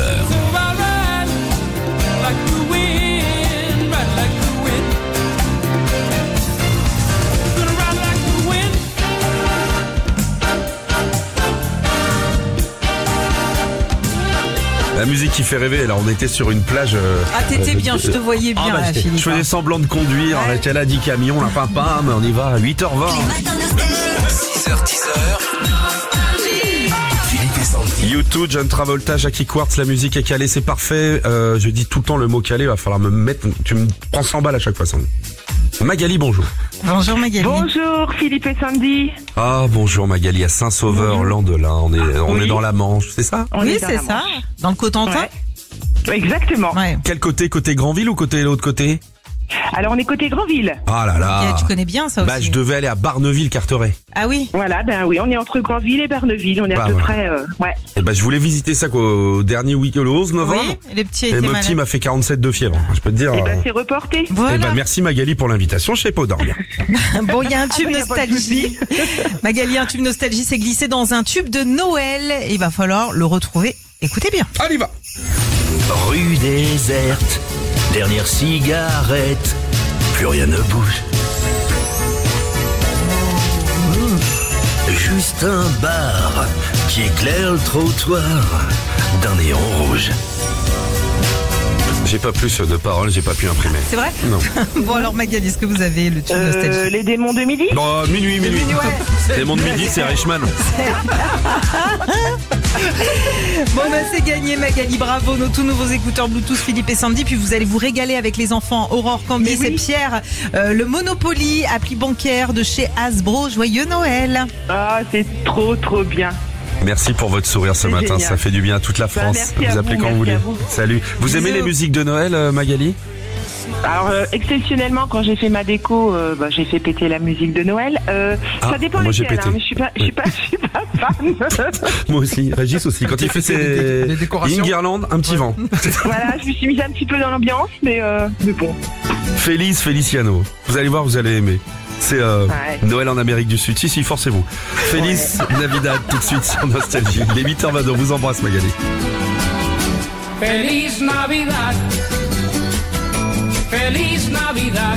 La musique qui fait rêver. Là, on était sur une plage. Ah, t'étais bien, je te voyais bien, là, Philippe. je faisais semblant de conduire. Ouais. Elle a 10 camions, là, pam, on y va à 8h20. 6h, 10h. Philippe et Sandy. U2, John Travolta, Jackie Quartz, la musique est calée, c'est parfait. Je dis tout le temps le mot calé, va falloir me mettre... Tu me prends 100 balles à chaque fois, Sandy. Magali, bonjour. Bonjour Magali. Bonjour Philippe et Sandy. Ah, bonjour Magali, à Saint-Sauveur, Landelin, on est dans la Manche, c'est ça? Oui, c'est ça. Dans le Cotentin. Ouais. Exactement. Ouais. Quel côté? Côté Granville ou côté l'autre côté? Alors on est côté Granville. Ah là là. Tu connais bien ça aussi. Bah, je devais aller à Barneville-Carteret. Ah oui. Voilà, ben oui, on est entre Granville et Barneville, on est à peu près, ouais. Et bah, je voulais visiter ça au dernier week-end, le 11 novembre. Oui, les petits Et étaient mon malades. petit m'a fait 47 de fièvre. Je peux te dire. Et ben c'est reporté. Voilà. Eh ben, merci Magali pour l'invitation. Je sais pas où dormir. Bon, il y a un tube bah, y a pas de nostalgie. Magali, un tube nostalgie s'est glissé dans un tube de Noël. Il va falloir le retrouver. Écoutez bien. Allez, va. Rue déserte, dernière cigarette, plus rien ne bouge. Juste un bar qui éclaire le trottoir d'un néon rouge. J'ai pas plus de paroles, j'ai pas pu imprimer. C'est vrai? Non. Bon, alors Magali, est-ce que vous avez le tube nostalgie? Les démons de midi. Bon, minuit. Les mondes midi, c'est Reichmann. Bon, bah, c'est gagné Magali, bravo. Nos tout nouveaux écouteurs Bluetooth Philippe et Sandy. Puis vous allez vous régaler avec les enfants Aurore, Candice Mais oui. et Pierre. Le Monopoly, appli bancaire de chez Hasbro. Joyeux Noël. Ah, c'est trop bien. Merci pour votre sourire ce C'est matin, génial. ça fait du bien à toute la France. merci à Vous appelez vous, quand vous voulez. merci à vous. Salut. Vous aimez les musiques de Noël, Magali? Alors exceptionnellement quand j'ai fait ma déco, j'ai fait péter la musique de Noël. Ça dépend moi, j'ai lesquelles, pété. mais je suis pas fan. Moi aussi, Régis aussi. Quand il fait des ses décorations. une guirlande, un petit vent. Voilà, je me suis mise un petit peu dans l'ambiance, mais bon. Félix Feliciano. Vous allez voir, vous allez aimer. C'est Noël en Amérique du Sud. Si, forcez-vous. Félix Navidad tout de suite sur Nostalgie. Les 8h22, on vous embrasse Magali. Feliz Navidad. Feliz Navidad.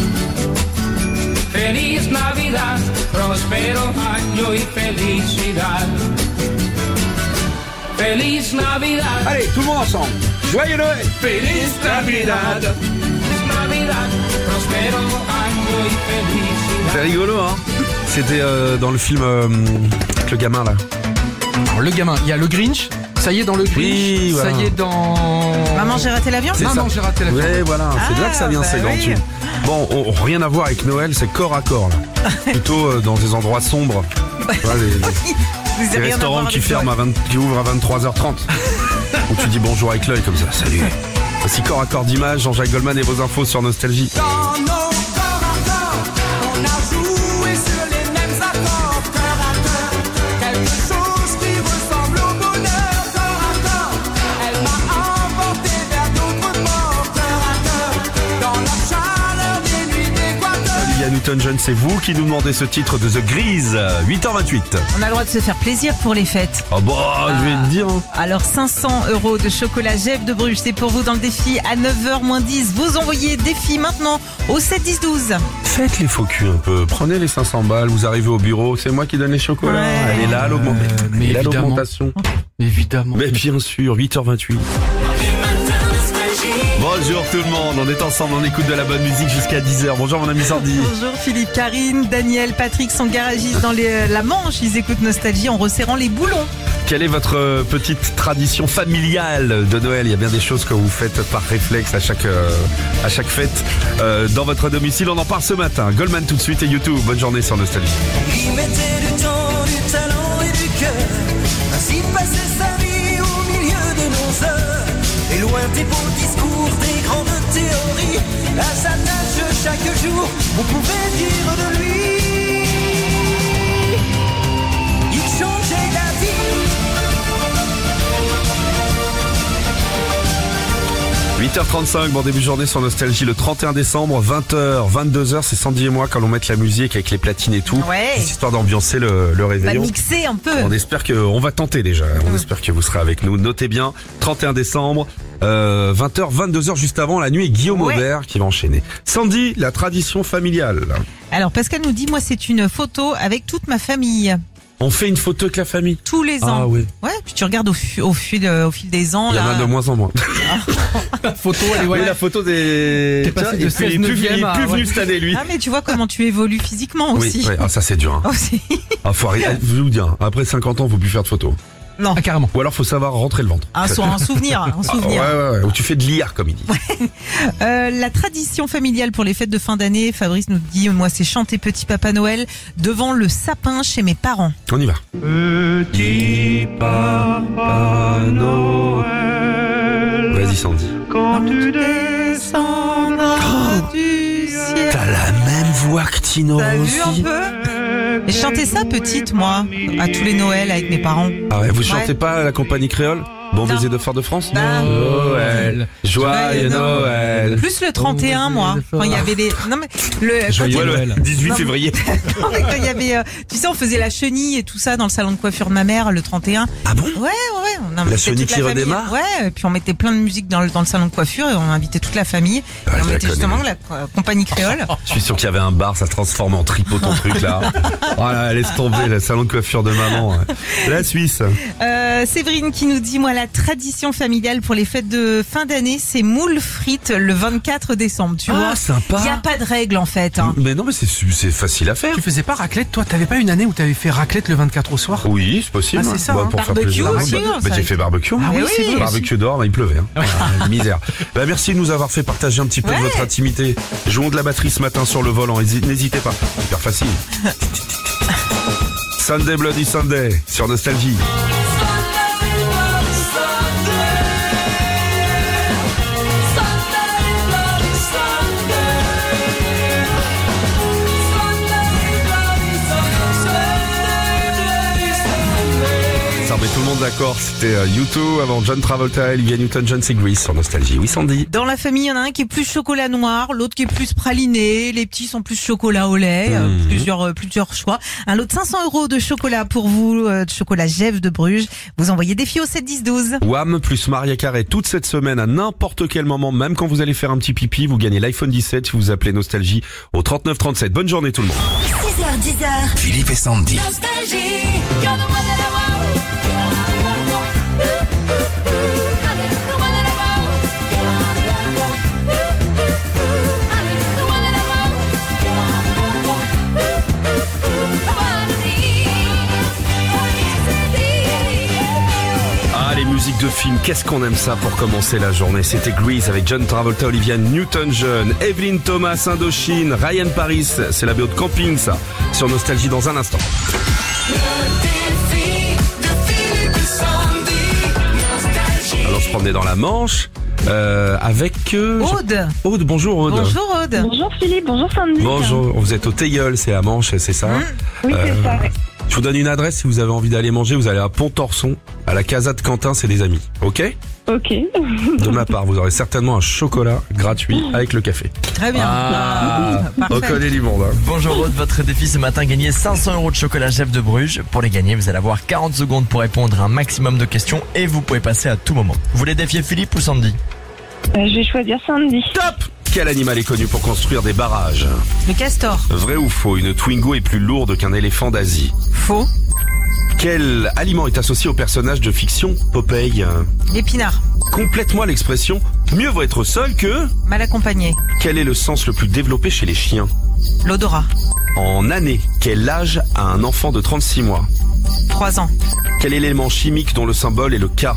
Feliz Navidad. Prospero año y felicidad. Feliz Navidad. Allez, tout le monde ensemble. Joyeux Noël. Feliz Navidad. Feliz Navidad. Prospero año y felicidad. C'est rigolo, hein? C'était dans le film avec le gamin là. Alors, le gamin, il y a le Grinch. Ça y est dans le Grinch. Oui, voilà. Ça y est dans... Maman, j'ai raté l'avion? C'est Maman, ça. j'ai raté l'avion. Ouais, voilà, c'est de là que ça vient, bah ces grands oui. tubes. Bon, rien à voir avec Noël, c'est corps à corps là. Plutôt dans des endroits sombres. Voilà, Vous avez des rien à voir restaurants qui avec ferment qui ouvrent à 23h30. Où tu dis bonjour avec l'œil comme ça, salut. Voici corps à corps d'image, Jean-Jacques Goldman et vos infos sur Nostalgie. Dans nos corps à corps, on a joué sur les mêmes accords. Cœur à cœur, quelque chose qui ressemble au bonheur. Corps à corps, elle m'a emporté vers d'autres ports. Cœur à cœur, dans la chaleur des nuits d'équateur. Olivia Newton-John, c'est vous qui nous demandez ce titre de The Grease, 8h28. On a le droit de se faire plaisir pour les fêtes. Oh bah, je vais te dire. Hein. Alors 500 € de chocolat Jeff de Bruges, c'est pour vous dans le défi à 9h-10. Vous envoyez défi maintenant au 7-10-12. Faites les faux culs un peu, prenez les 500 balles, vous arrivez au bureau, c'est moi qui donne les chocolats. Ouais. Elle est là, l'augmentation. mais Elle est là, évidemment. l'augmentation. Évidemment. Mais bien sûr, 8h28. Bonjour tout le monde, on est ensemble, on écoute de la bonne musique jusqu'à 10h. Bonjour mon ami Sandy. Bonjour Philippe, Karine, Daniel, Patrick sont garagistes dans la Manche. Ils écoutent Nostalgie en resserrant les boulons. Quelle est votre petite tradition familiale de Noël? Il y a bien des choses que vous faites par réflexe à chaque fête. Dans votre domicile, on en parle ce matin. Goldman tout de suite et YouTube. Bonne journée sur Nostalgie. Il mettait du temps, du talent et du cœur. Ainsi passait sa vie au milieu de nos heures. Et loin des beaux discours, des grandes théories. À sa tâche chaque jour, on pouvait dire de lui. Il changeait la vie. 8h35, bon début de journée sur Nostalgie, le 31 décembre, 20h, 22h, c'est Sandy et moi quand on met la musique avec les platines et tout. Ouais. C'est histoire d'ambiancer le On va réveillon. mixer un peu. On espère on va tenter déjà. On espère que vous serez avec nous. Notez bien, 31 décembre, 20h, 22h juste avant la nuit et Guillaume Ouais. Aubert qui va enchaîner. Sandy, la tradition familiale. Alors Pascal nous dit, moi c'est une photo avec toute ma famille. On fait une photo avec la famille. Tous les ans. Ah oui. Ouais, puis tu regardes au fil des ans. Il y en là. a de moins en moins. La photo, elle est Oui, la photo des... T'es passé de Tiens, il est 16 plus à- venu ouais. cette année lui. Ah mais tu vois comment tu évolues physiquement aussi. Oui, ouais. Ah, ça c'est dur. Hein. Aussi. Ah, faut arrêter. Je vais vous dire, après 50 ans, faut plus faire de photos. Non. Ah, carrément. Ou alors faut savoir rentrer le ventre. Un souvenir, un souvenir. Ouais. Ou tu fais de l'IR comme il dit. La tradition familiale pour les fêtes de fin d'année, Fabrice nous dit, moi c'est chanter Petit Papa Noël devant le sapin chez mes parents. On y va. Petit Papa Noël, Vas-y Sandy. quand tu descendras du ciel. T'as la même voix que Tino T'as vu un aussi. peu? Et je chantais ça petite, moi, à tous les Noëls avec mes parents. Ah ouais, vous chantez Ouais. pas à la compagnie créole? Bon Non. baiser de Fort-de-France? Non. Noël. Joyeux Noël. Plus le 31, moi. Quand il y avait les. Non, mais le. Joyeux quand il y avait- Noël. 18 février. Non, mais quand il y avait. Tu sais, on faisait la chenille et tout ça dans le salon de coiffure de ma mère le 31. Ah bon? Ouais. On invitait chenille toute qui famille. redémarre? Ouais, et puis on mettait plein de musique dans le salon de coiffure et on invitait toute la famille. Ah, et je on la mettait connais. justement la compagnie créole. Je suis sûr qu'il y avait un bar, ça se transforme en tripot ton truc là. Oh là, laisse tomber, le salon de coiffure de maman. La Suisse. Séverine qui nous dit, moi, la tradition familiale pour les fêtes de fin d'année, c'est moules frites le 24 décembre, tu vois. sympa. Il n'y a pas de règle en fait. Hein. Mais non, mais c'est facile à faire. Tu faisais pas raclette, toi? T'avais pas une année où t'avais fait raclette le 24 au soir? Oui, c'est possible. Ah, c'est ça, hein. Pour faire Barbecue plaisir. aussi, Bah, hein, bah, ça. j'ai fait barbecue. Ah oui, c'est vrai. Barbecue dehors, mais il pleuvait. Hein. Ah, misère. Bah, merci de nous avoir fait partager un petit peu de Ouais. votre intimité. Jouons de la batterie ce matin sur le volant. N'hésitez pas. Super facile. Sunday Bloody Sunday sur Nostalgie. Ça remet tout le monde d'accord. C'était U2 avant John Travolta, Olivia Newton-John, c'est Grease sur Nostalgie. Oui, Sandy. Dans la famille, il y en a un qui est plus chocolat noir, l'autre qui est plus praliné, les petits sont plus chocolat au lait, plusieurs choix. Un lot de 500 € de chocolat pour vous, de chocolat Gève de Bruges. Vous envoyez des filles au 7-10-12. Wham plus Maria Carey toute cette semaine à n'importe quel moment, même quand vous allez faire un petit pipi, vous gagnez l'iPhone 17 si vous appelez Nostalgie au 3937. Bonne journée tout le monde. 6h, 10h. Philippe et Sandy. Nostalgie, you're the one that I want. Ah, les musiques de films, qu'est-ce qu'on aime ça pour commencer la journée. C'était Grease avec John Travolta, Olivia Newton-John, Evelyn Thomas, Indochine, Ryan Paris. C'est la BO de Camping, ça, sur Nostalgie dans un instant. Alors, on se promenait dans la Manche avec... Aude. Aude, bonjour Aude. Bonjour Aude. Bonjour Philippe, bonjour Sandy. Bonjour, vous êtes au Teilleul, c'est à Manche, c'est ça? Oui, c'est ça. Je vous donne une adresse si vous avez envie d'aller manger, vous allez à Pont-Orson, à la Casa de Quentin, c'est des amis, ok? Ok. De ma part, vous aurez certainement un chocolat gratuit avec le café. Très bien. On Parfait. connaît du monde. Hein. Bonjour Aude, votre défi ce matin, gagner 500 € de chocolat Gève de Bruges. Pour les gagner, vous allez avoir 40 secondes pour répondre à un maximum de questions et vous pouvez passer à tout moment. Vous voulez défier Philippe ou Sandy? Je vais choisir Sandy. Top! Quel animal est connu pour construire des barrages? Le castor. Vrai ou faux, une Twingo est plus lourde qu'un éléphant d'Asie? Faux. Quel aliment est associé au personnage de fiction Popeye? L'épinard. Complète-moi l'expression « mieux vaut être seul que ». Mal accompagné. Quel est le sens le plus développé chez les chiens? L'odorat. En année, quel âge a un enfant de 36 mois? 3 ans. Quel élément chimique dont le symbole est le K?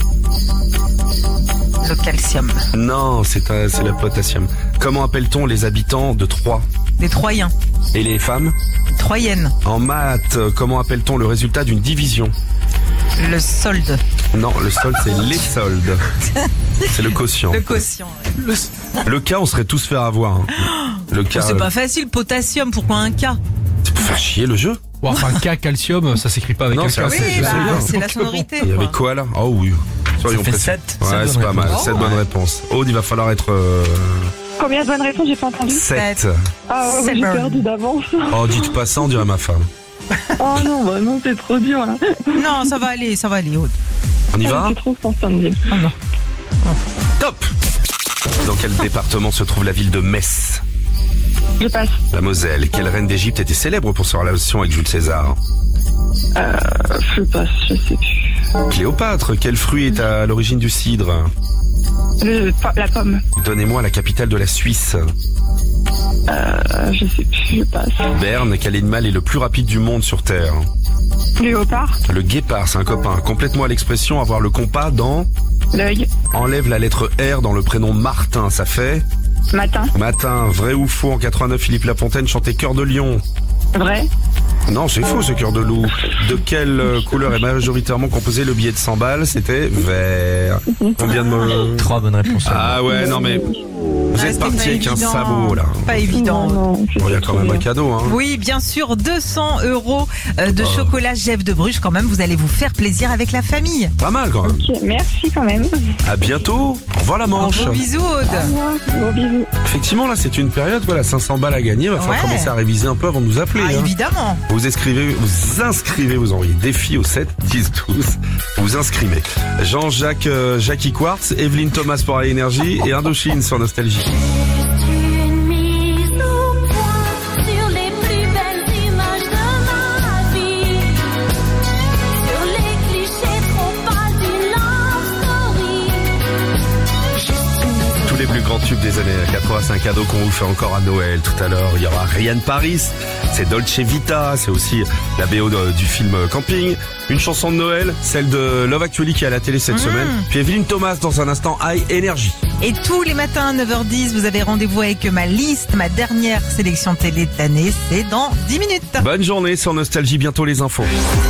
Le calcium. Non, c'est le potassium. Comment appelle-t-on les habitants de Troyes? Des Troyens. Et les femmes? Troyennes. En maths, comment appelle-t-on le résultat d'une division? Le solde. Non, le solde, c'est les soldes. C'est le quotient. Le quotient. Le K, on serait tous faire avoir. Hein. Le K. C'est pas facile, potassium, pourquoi un K? C'est pour faire chier le jeu. Bon, enfin, K, calcium, ça s'écrit pas avec Non, un c'est K. assez- Oui, je bah, sais bien. c'est la sonorité. Il y avait quoi. quoi là? Oh oui. Soyons fait précis. 7 Ouais, c'est pas mal. 7 bonnes ouais. réponses. Aude, il va falloir être Combien de bonnes réponses? J'ai pas entendu. 7. Ah ouais, j'ai Seven. perdu d'avance. Oh, dites pas ça, on dirait ma femme. Oh non, bah non, c'est trop dur là. Non, ça va aller, Aude. On y va? C'est trop fort, Sandy. Oh non. Top! Dans quel département se trouve la ville de Metz? Je passe. La Moselle. Quelle reine d'Égypte était célèbre pour sa relation avec Jules César? Je passe, je sais plus. Cléopâtre. Quel fruit est à l'origine du cidre? La pomme. Donnez-moi la capitale de la Suisse. Je sais plus, je passe. Berne, quel animal est le plus rapide du monde sur Terre? Léopard, Le guépard, c'est un copain. Complète-moi l'expression avoir le compas dans... l'œil, Enlève la lettre R dans le prénom Martin, ça fait... matin, Matin, vrai ou faux? En 89, Philippe Lafontaine chantait Cœur de lion. vrai, Non, c'est faux ce Cœur de loup. De quelle couleur est majoritairement composé le billet de 100 balles? C'était vert. Combien de mots? 3 bonnes réponses. Ah ouais, non mais... Vous êtes c'était parti pas avec un évident. sabot là. Pas évident. Bon, il y a quand même un cadeau, hein. Oui, bien sûr, 200 € de chocolat Jeff de Bruges. Quand même, vous allez vous faire plaisir avec la famille. Pas mal quand même. Ok, merci quand même. À bientôt. Au revoir la Manche. Gros bisous, Aude. Gros bisous. Effectivement, là, c'est une période, voilà, 500 balles à gagner. Il va falloir Ouais. commencer à réviser un peu avant de nous appeler. Ah, hein. évidemment. Vous inscrivez, vous envoyez défi au 7 10 12. Vous inscrivez. Jean-Jacques, Jackie Quartz, Evelyne Thomas pour Énergie et Indochine sur Nostalgie. Une mise au point sur les plus belles images de ma vie, sur les clichés trop pâles d'une love story. Tous les plus grands tubes des années 80, c'est un cadeau qu'on vous fait encore à Noël. Tout à l'heure, il y aura Ryan Paris, c'est Dolce Vita, c'est aussi la BO du film Camping. Une chanson de Noël, celle de Love Actually qui est à la télé cette semaine. Puis Evelyne Thomas dans un instant, High Energy. Et tous les matins à 9h10, vous avez rendez-vous avec ma liste, ma dernière sélection télé de l'année. C'est dans 10 minutes. Bonne journée sur Nostalgie, bientôt les infos.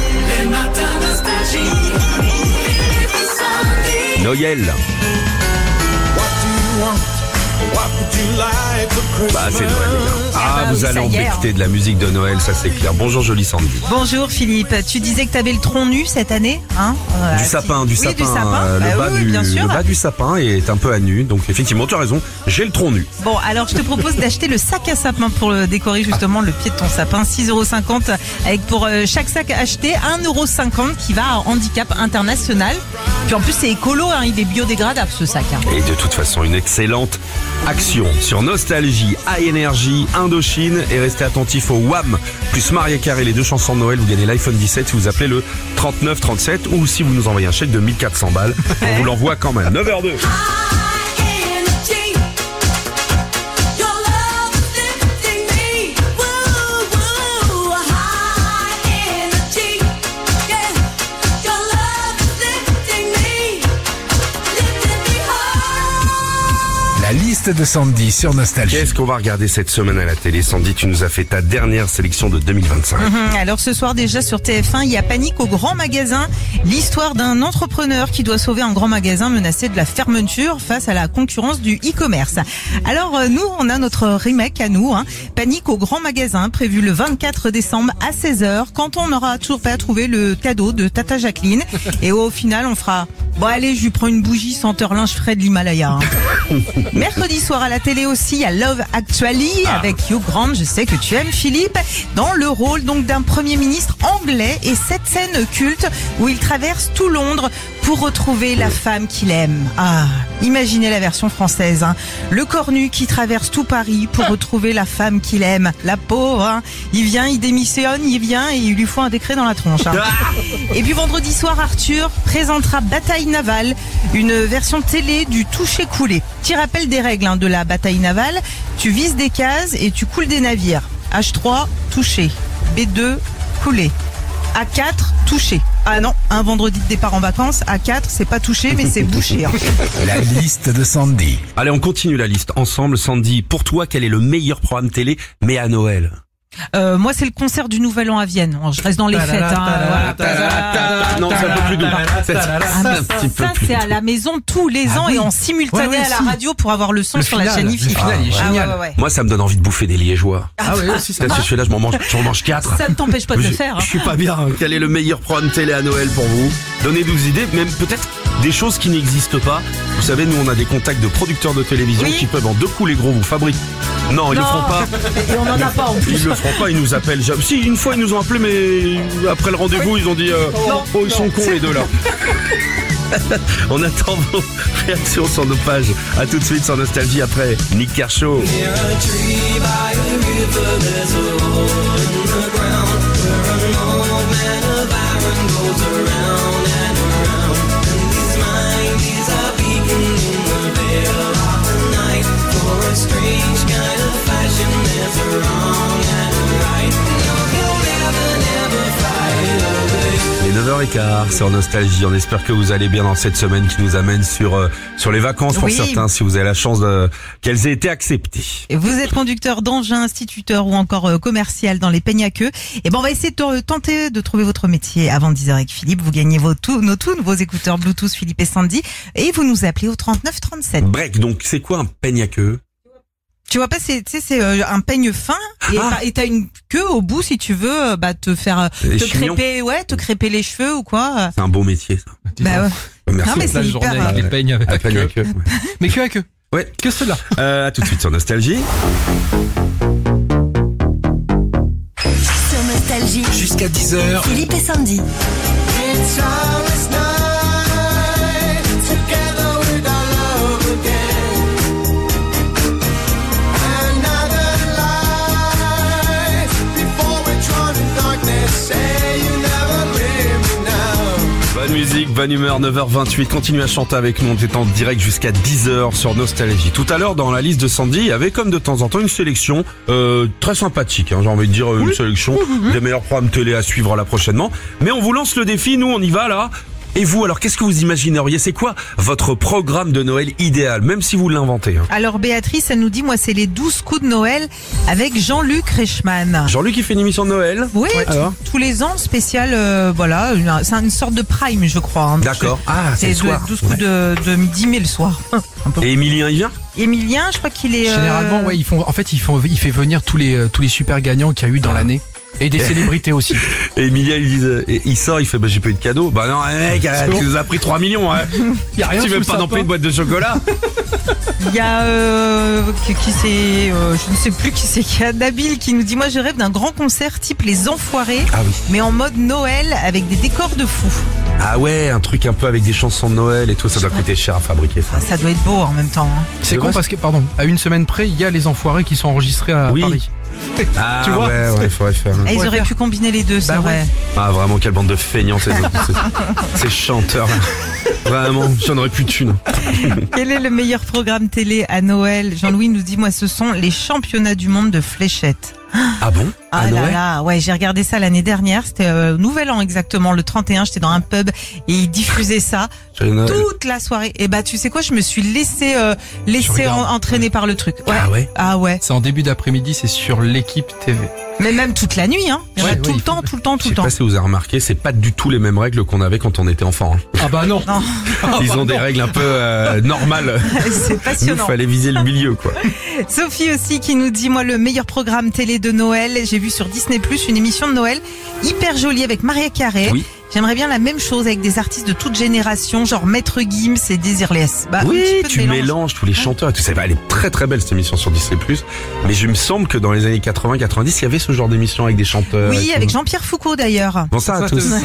Noël. Bah c'est Noël. Ah, bah vous oui, allez ça y est, embêter de la musique de Noël, ça c'est clair. Bonjour jolie Sandy. Bonjour Philippe, tu disais que tu avais le tronc nu cette année, hein? Du sapin, du Oui, sapin. du sapin. Le, Bah bas oui, bien sûr. le bas du sapin est un peu à nu, donc effectivement tu as raison, j'ai le tronc nu. Bon, alors je te propose d'acheter le sac à sapin pour décorer justement le pied de ton sapin. 6,50 € avec pour chaque sac acheté 1,50 € qui va à Handicap International. Puis en plus c'est écolo, hein, il est biodégradable ce sac. Hein. Et de toute façon, une excellente action sur Nostalgie, High Energy, Indochine et restez attentifs au Wham plus Mariah Carey, les deux chansons de Noël. Vous gagnez l'iPhone 17 si vous appelez le 3937 ou si vous nous envoyez un chèque de 1400 balles. On vous l'envoie quand même. 9h02. La liste de Sandy sur Nostalgie. Qu'est-ce qu'on va regarder cette semaine à la télé? Sandy, tu nous as fait ta dernière sélection de 2025. Alors ce soir déjà sur TF1, il y a Panique au grand magasin. L'histoire d'un entrepreneur qui doit sauver un grand magasin menacé de la fermeture face à la concurrence du e-commerce. Alors nous, on a notre remake à nous, hein. Panique au grand magasin, prévu le 24 décembre à 16h, quand on n'aura toujours pas trouvé le cadeau de Tata Jacqueline. Et au final, on fera... Bon allez, je lui prends une bougie senteur linge frais de l'Himalaya. Hein. Mercredi soir à la télé aussi, il y a Love Actually avec Hugh Grant, je sais que tu aimes Philippe, dans le rôle donc d'un premier ministre anglais et cette scène culte où il traverse tout Londres pour retrouver la femme qu'il aime. Ah, imaginez la version française, hein. Le cornu qui traverse tout Paris pour retrouver la femme qu'il aime. La pauvre, hein. Il vient, il démissionne, il vient et il lui faut un décret dans la tronche. Hein. Et puis vendredi soir, Arthur présentera Bataille navale, une version télé du toucher-couler. Petit rappel des règles hein, de la bataille navale, tu vises des cases et tu coules des navires. H3, toucher. B2, couler. A4, toucher. Ah non, un vendredi de départ en vacances, A4, c'est pas touché, mais c'est bouché. Hein. La liste de Sandy. Allez, on continue la liste ensemble. Sandy, pour toi, quel est le meilleur programme télé, mais à Noël? Moi, c'est le concert du Nouvel An à Vienne. Je reste dans les fêtes. Hein. Non, c'est un peu plus doux. Ça, c'est à la maison tous les ans et en simultané à la radio pour avoir le son sur la chaîne IFI. Moi, ça me donne envie de bouffer des liégeois. Ah oui, aussi ça. Je suis là, j'en mange 4. Ça ne t'empêche pas de le faire. Hein. Je suis pas bien. Quel est le meilleur programme télé à Noël pour vous? Donnez 12 idées, même peut-être des choses qui n'existent pas. Vous savez, nous, on a des contacts de producteurs de télévision qui peuvent en 2 coups les gros vous fabriquer. Non, ils le feront pas. Et on en a pas en plus. Ils le feront pas, ils nous appellent. Si, une fois, ils nous ont appelés, mais après le rendez-vous, ils ont dit ils sont cons les deux là. On attend vos réactions sur nos pages. À tout de suite sur Nostalgie après Nick Kershaw. Strange kind of fashion. 7h15 sur Nostalgie. On espère que vous allez bien dans cette semaine qui nous amène sur les vacances pour Oui. certains, si vous avez la chance qu'elles aient été acceptées. Et vous êtes conducteur d'engin, instituteur ou encore commercial dans les peignes à queue. Et ben on va essayer de tenter de trouver votre métier avant 10h avec Philippe. Vous gagnez nos tout nouveaux écouteurs Bluetooth Philippe et Sandy. Et vous nous appelez au 39 37. Break, donc c'est quoi un peigne à queue? Tu vois pas, c'est un peigne fin et t'as une queue au bout si tu veux te faire Les te chignons. crêper les cheveux ou quoi. C'est un beau métier, ça. Bah ouais. Merci. Non mais c'est La journée hyper. avec les peignes avec Un la peigne à queue. queue. Ouais. Mais queue à queue. Ouais. Que cela. À tout de suite sur Nostalgie. Sur Nostalgie. Jusqu'à 10h, Philippe et Sandy. It's always night, together with our love again. Another light, before we drown in darkness. Say you never leave me now. Bonne musique, bonne humeur, 9h28. Continuez à chanter avec nous. On est en direct jusqu'à 10h sur Nostalgie. Tout à l'heure, dans la liste de Sandy, il y avait comme de temps en temps une sélection très sympathique. J'ai envie de dire une sélection des meilleurs programmes télé à suivre là prochainement. Mais on vous lance le défi. Nous, on y va là. Et vous, alors, qu'est-ce que vous imagineriez? C'est quoi votre programme de Noël idéal, même si vous l'inventez, hein? Alors Béatrice, elle nous dit, moi c'est les 12 coups de Noël avec Jean-Luc Reichmann. Jean-Luc, il fait une émission de Noël? Oui, Alors tous les ans, spécial, voilà, c'est une sorte de prime, je crois. Hein. D'accord. Ah, c'est C'est le soir. 12 coups de midi, mais le soir. Un peu. Et Emilien, il vient? Emilien, je crois qu'il est... Généralement, ouais, il fait venir tous les super gagnants qu'il y a eu dans l'année. Et des célébrités aussi. Et Emilien, il sort, il fait, j'ai pas eu de cadeau. Bah non, mec, C'est tu bon. nous as pris 3 millions, hein. Y a rien Tu sous veux le pas non sapin. plus une boîte de chocolat? Il y a qui c'est, je ne sais plus qui c'est, qui a Nabil qui nous dit, moi je rêve d'un grand concert type Les Enfoirés, Ah oui. mais en mode Noël avec des décors de fou. Ah ouais, un truc un peu avec des chansons de Noël et tout, ça doit coûter cher à fabriquer ça. Ça doit être beau en même temps. Hein. C'est con vrai, parce que, pardon, à une semaine près, il y a les enfoirés qui sont enregistrés à Oui. Paris. Ah Tu vois, ouais, il faudrait faire. Et ils Ouais, auraient faire. pu combiner les deux, c'est Bah vrai. Ah vraiment, quelle bande de feignants ces chanteurs. Vraiment, j'en aurais plus de thunes. Quel est le meilleur programme télé à Noël? Jean-Louis nous dit, moi ce sont les championnats du monde de fléchettes. Ah bon? Ah À là Noël? là, ouais, j'ai regardé ça l'année dernière, c'était Nouvel An exactement, le 31, j'étais dans un pub et ils diffusaient ça toute la soirée. Et bah tu sais quoi, je me suis laissé regarde. entraîner par le truc. Ouais. Ah ouais? Ah ouais. C'est en début d'après-midi, c'est sur l'équipe TV. Mais même toute la nuit, hein. Il y en a Ouais, tout oui, le temps, tout le temps, Je tout sais le temps. pas si vous avez remarqué, c'est pas du tout les mêmes règles qu'on avait quand on était enfant. Hein. Ah bah non. Non, Ils ont des règles un peu normales. c'est Nous, passionnant. fallait viser le milieu, quoi. Sophie aussi qui nous dit, moi le meilleur programme télé de Noël, j'ai vu sur Disney+, une émission de Noël hyper jolie avec Maria Carré. Oui. J'aimerais bien la même chose avec des artistes de toute génération, genre Maître Gims et Désirless. Bah, un Oui, petit peu de tu mélange. mélanges tous les chanteurs et tout ça. Elle est très très belle cette émission sur Disney+. Mais je me semble que dans les années 80-90, il y avait ce genre d'émission avec des chanteurs. et Oui, tout. avec Jean-Pierre Foucault d'ailleurs. Bonsoir à tous.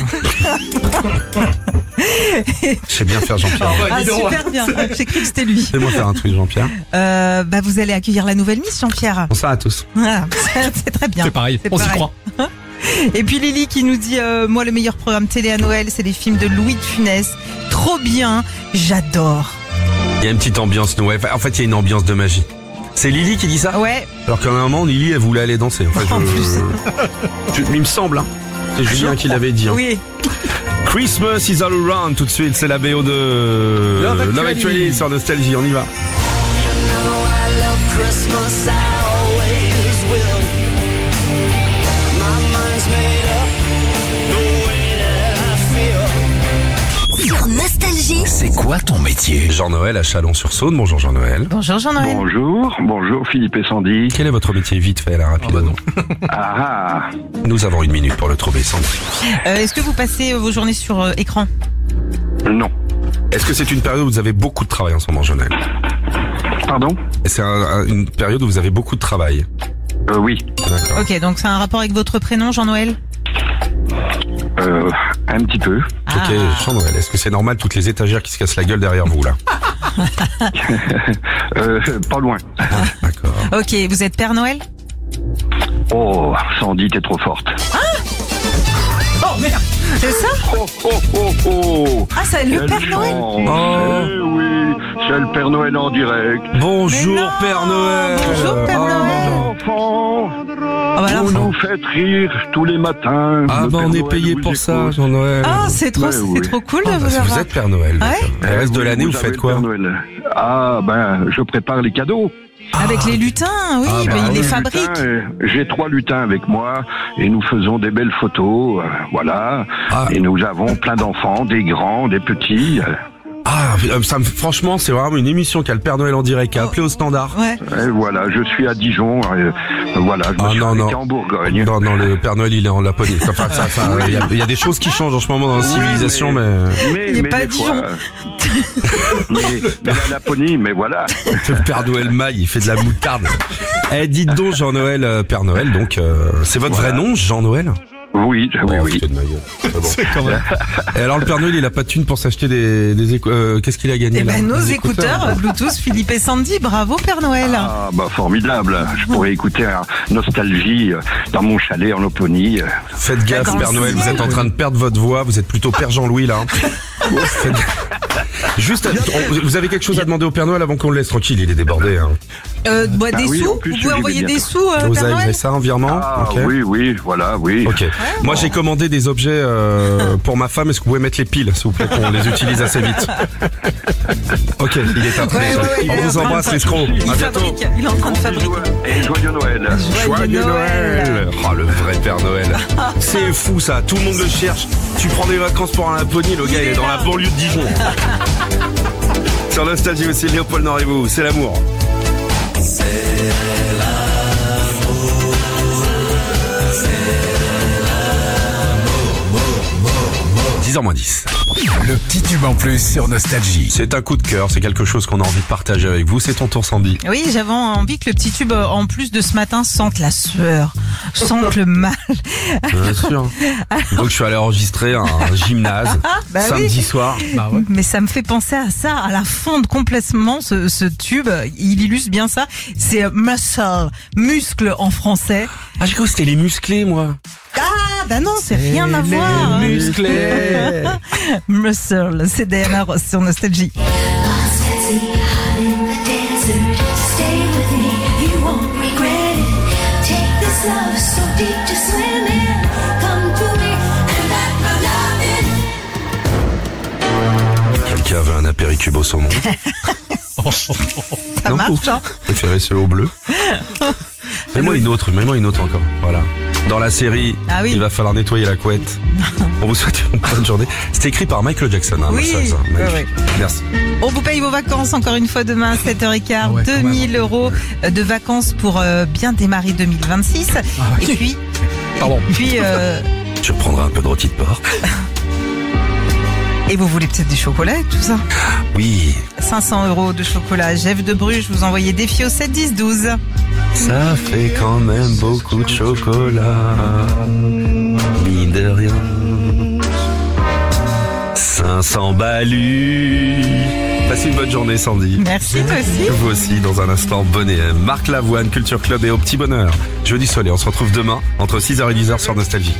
Je sais bien faire Jean-Pierre. Ah, super bien. J'ai cru que c'était lui. Fais-moi faire un truc, Jean-Pierre. Bah, vous allez accueillir la nouvelle Miss, Jean-Pierre. Bonsoir à tous. Voilà, c'est très bien. C'est pareil, C'est on s'y pareil. croit. Et puis Lily qui nous dit, moi le meilleur programme télé à Noël, c'est les films de Louis de Funès. Trop bien, j'adore. Il y a une petite ambiance Noël. En fait, il y a une ambiance de magie. C'est Lily qui dit ça? Ouais. Alors qu'à un moment, Lily, elle voulait aller danser. Enfin, En il me semble, hein. C'est Julien qui l'avait dit. Hein. Oui. Christmas is all around. Tout de suite, c'est la BO de Love Actually sur Nostalgie. On y va. Sur Nostalgie. c'est quoi ton métier? Jean-Noël à Chalon-sur-Saône. Bonjour Jean-Noël. Bonjour Jean-Noël. Bonjour Philippe et Sandy. Quel est votre métier vite fait là, rapidement? Ah, Nous avons une minute pour le trouver, Sandrine. Est-ce que vous passez vos journées sur écran? non. Est-ce que c'est une période où vous avez beaucoup de travail en ce moment, Jean-Noël? Pardon? C'est une période où vous avez beaucoup de travail. Oui. D'accord. Ok, donc c'est un rapport avec votre prénom, Jean-Noël? Un petit peu. Ok, Jean-Noël, est-ce que c'est normal toutes les étagères qui se cassent la gueule derrière vous là? Pas loin. D'accord. Ok, vous êtes Père Noël? Oh, Sandy, t'es trop forte. Oh merde. C'est ça? Oh, oh, oh, oh. Ah, c'est le Quelle Père Noël? chance. Eh oui, c'est le Père Noël en direct. Bonjour Mais non. Père Noël. Bonjour, Père Noël. Enfants, Ah, bah alors, vous nous faites rire tous les matins. Ah Le bah Père on est Noël payé vous pour ça, écoute. Jean-Noël. Ah, c'est trop, Ouais, c'est oui. trop cool de Ah, vous bah, avoir. vous êtes Père Noël. Ouais. d'accord. Le reste de Oui, l'année, vous avez faites le quoi? Père Noël. Ah ben, je prépare les cadeaux. Avec les lutins, oui, Ah, bah, bah, il les Les fabrique. lutins, j'ai 3 lutins avec moi et nous faisons des belles photos, voilà. Ah. Et nous avons plein d'enfants, des grands, des petits. Ah, franchement, c'est vraiment une émission qu'a le Père Noël en direct, qui a appelé au standard. Ouais. Et voilà, je suis à Dijon, voilà, je me Ah, suis non, arrêté non. en Bourgogne. Non, non, le Père Noël, il est en Laponie. Enfin, il y a des choses qui changent en ce moment dans la civilisation, mais... Il est pas à des Dijon. fois, mais la Laponie, mais voilà. Le Père Noël maille, il fait de la moutarde. Eh, dites donc, Jean-Noël, Père Noël, donc, c'est votre vrai nom, Jean-Noël? Oui, oui, oui. Foutez de ma gueule. C'est bon. Et alors, le Père Noël, il a pas de thune pour s'acheter des qu'est-ce qu'il a gagné, Eh là? ben, nos Des écouteurs Bluetooth Philippe et Sandy, bravo Père Noël. Ah, bah, formidable. Je pourrais écouter un Nostalgie dans mon chalet en Laponie. Faites gaffe, D'accord, Père Noël, c'est vous êtes en train de perdre votre voix, vous êtes plutôt Père Jean-Louis, là. Faites gaffe. Juste, vous avez quelque chose à demander au Père Noël avant qu'on le laisse tranquille, il est débordé, hein. Bah, des oui, en sous, plus, vous pouvez je envoyer vais bien. des sous, Vous Père avez Noël? fait ça, un virement? Ah, Ok. oui, oui, voilà, oui. Ok. Moi, j'ai commandé des objets pour ma femme. Est-ce que vous pouvez mettre les piles, s'il vous plaît, qu'on les utilise assez vite? Ok, il est intéressé. il On est vous en train embrasse, de- les escrocs. Il À bientôt. fabrique, il est en train de fabriquer. Et joyeux Noël. Joyeux Noël. Oh, le vrai Père Noël. C'est fou, ça. Tout le monde le cherche. Tu prends des vacances pour un Laponie, le gars, il est dans la banlieue de Dijon. Sur Nostalgie aussi, Léopold Nord et vous, c'est l'amour. 10h-10. Le petit tube en plus sur Nostalgie. C'est un coup de cœur, c'est quelque chose qu'on a envie de partager avec vous. C'est ton tour, Sandy. Oui, j'avais envie que le petit tube, en plus de ce matin, sente la sueur, sente le mal. Bien sûr. Donc je suis allé enregistrer un gymnase Bah samedi oui. soir. Mais ça me fait penser à ça, à la fonde complètement, ce tube. Il illustre bien ça. C'est muscle, muscle en français. Ah, j'ai cru que c'était les musclés, moi. Ah, bah non, c'est rien à voir. musclés. Muscle, c'est DNA Ross sur Nostalgie. Quelqu'un veut un apéricube au saumon? Ça marche, hein? Préférez celui au bleu. Mets-moi une autre encore. Voilà. Dans la série, Ah oui. il va falloir nettoyer la couette. On vous souhaite une bonne journée. C'était écrit par Michael Jackson. Hein, Oui, ça. Magnifique. ouais. Merci. On vous paye vos vacances encore une fois demain à 7h15. Ah ouais, quand 2000 euros de vacances pour bien démarrer 2026. Et puis, Pardon. Tu reprendras un peu de rôti de porc. et vous voulez peut-être du chocolat et tout ça. Oui. 500 euros de chocolat. Jeff de Bruges, vous envoyez défi au 7 10 12. Ça fait quand même beaucoup de chocolat. Mine de rien. 500 balus. Passez une bonne journée, Sandy. Merci, toi aussi. Vous aussi, dans un instant, bonnet. Marc Lavoine, Culture Club et Au Petit Bonheur. Jeudi soleil, on se retrouve demain entre 6h et 10h sur Nostalgie.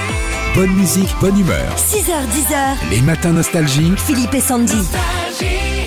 Bonne musique, bonne humeur. 6h, 10h, Les matins Nostalgie. Philippe et Sandy. Nostalgie.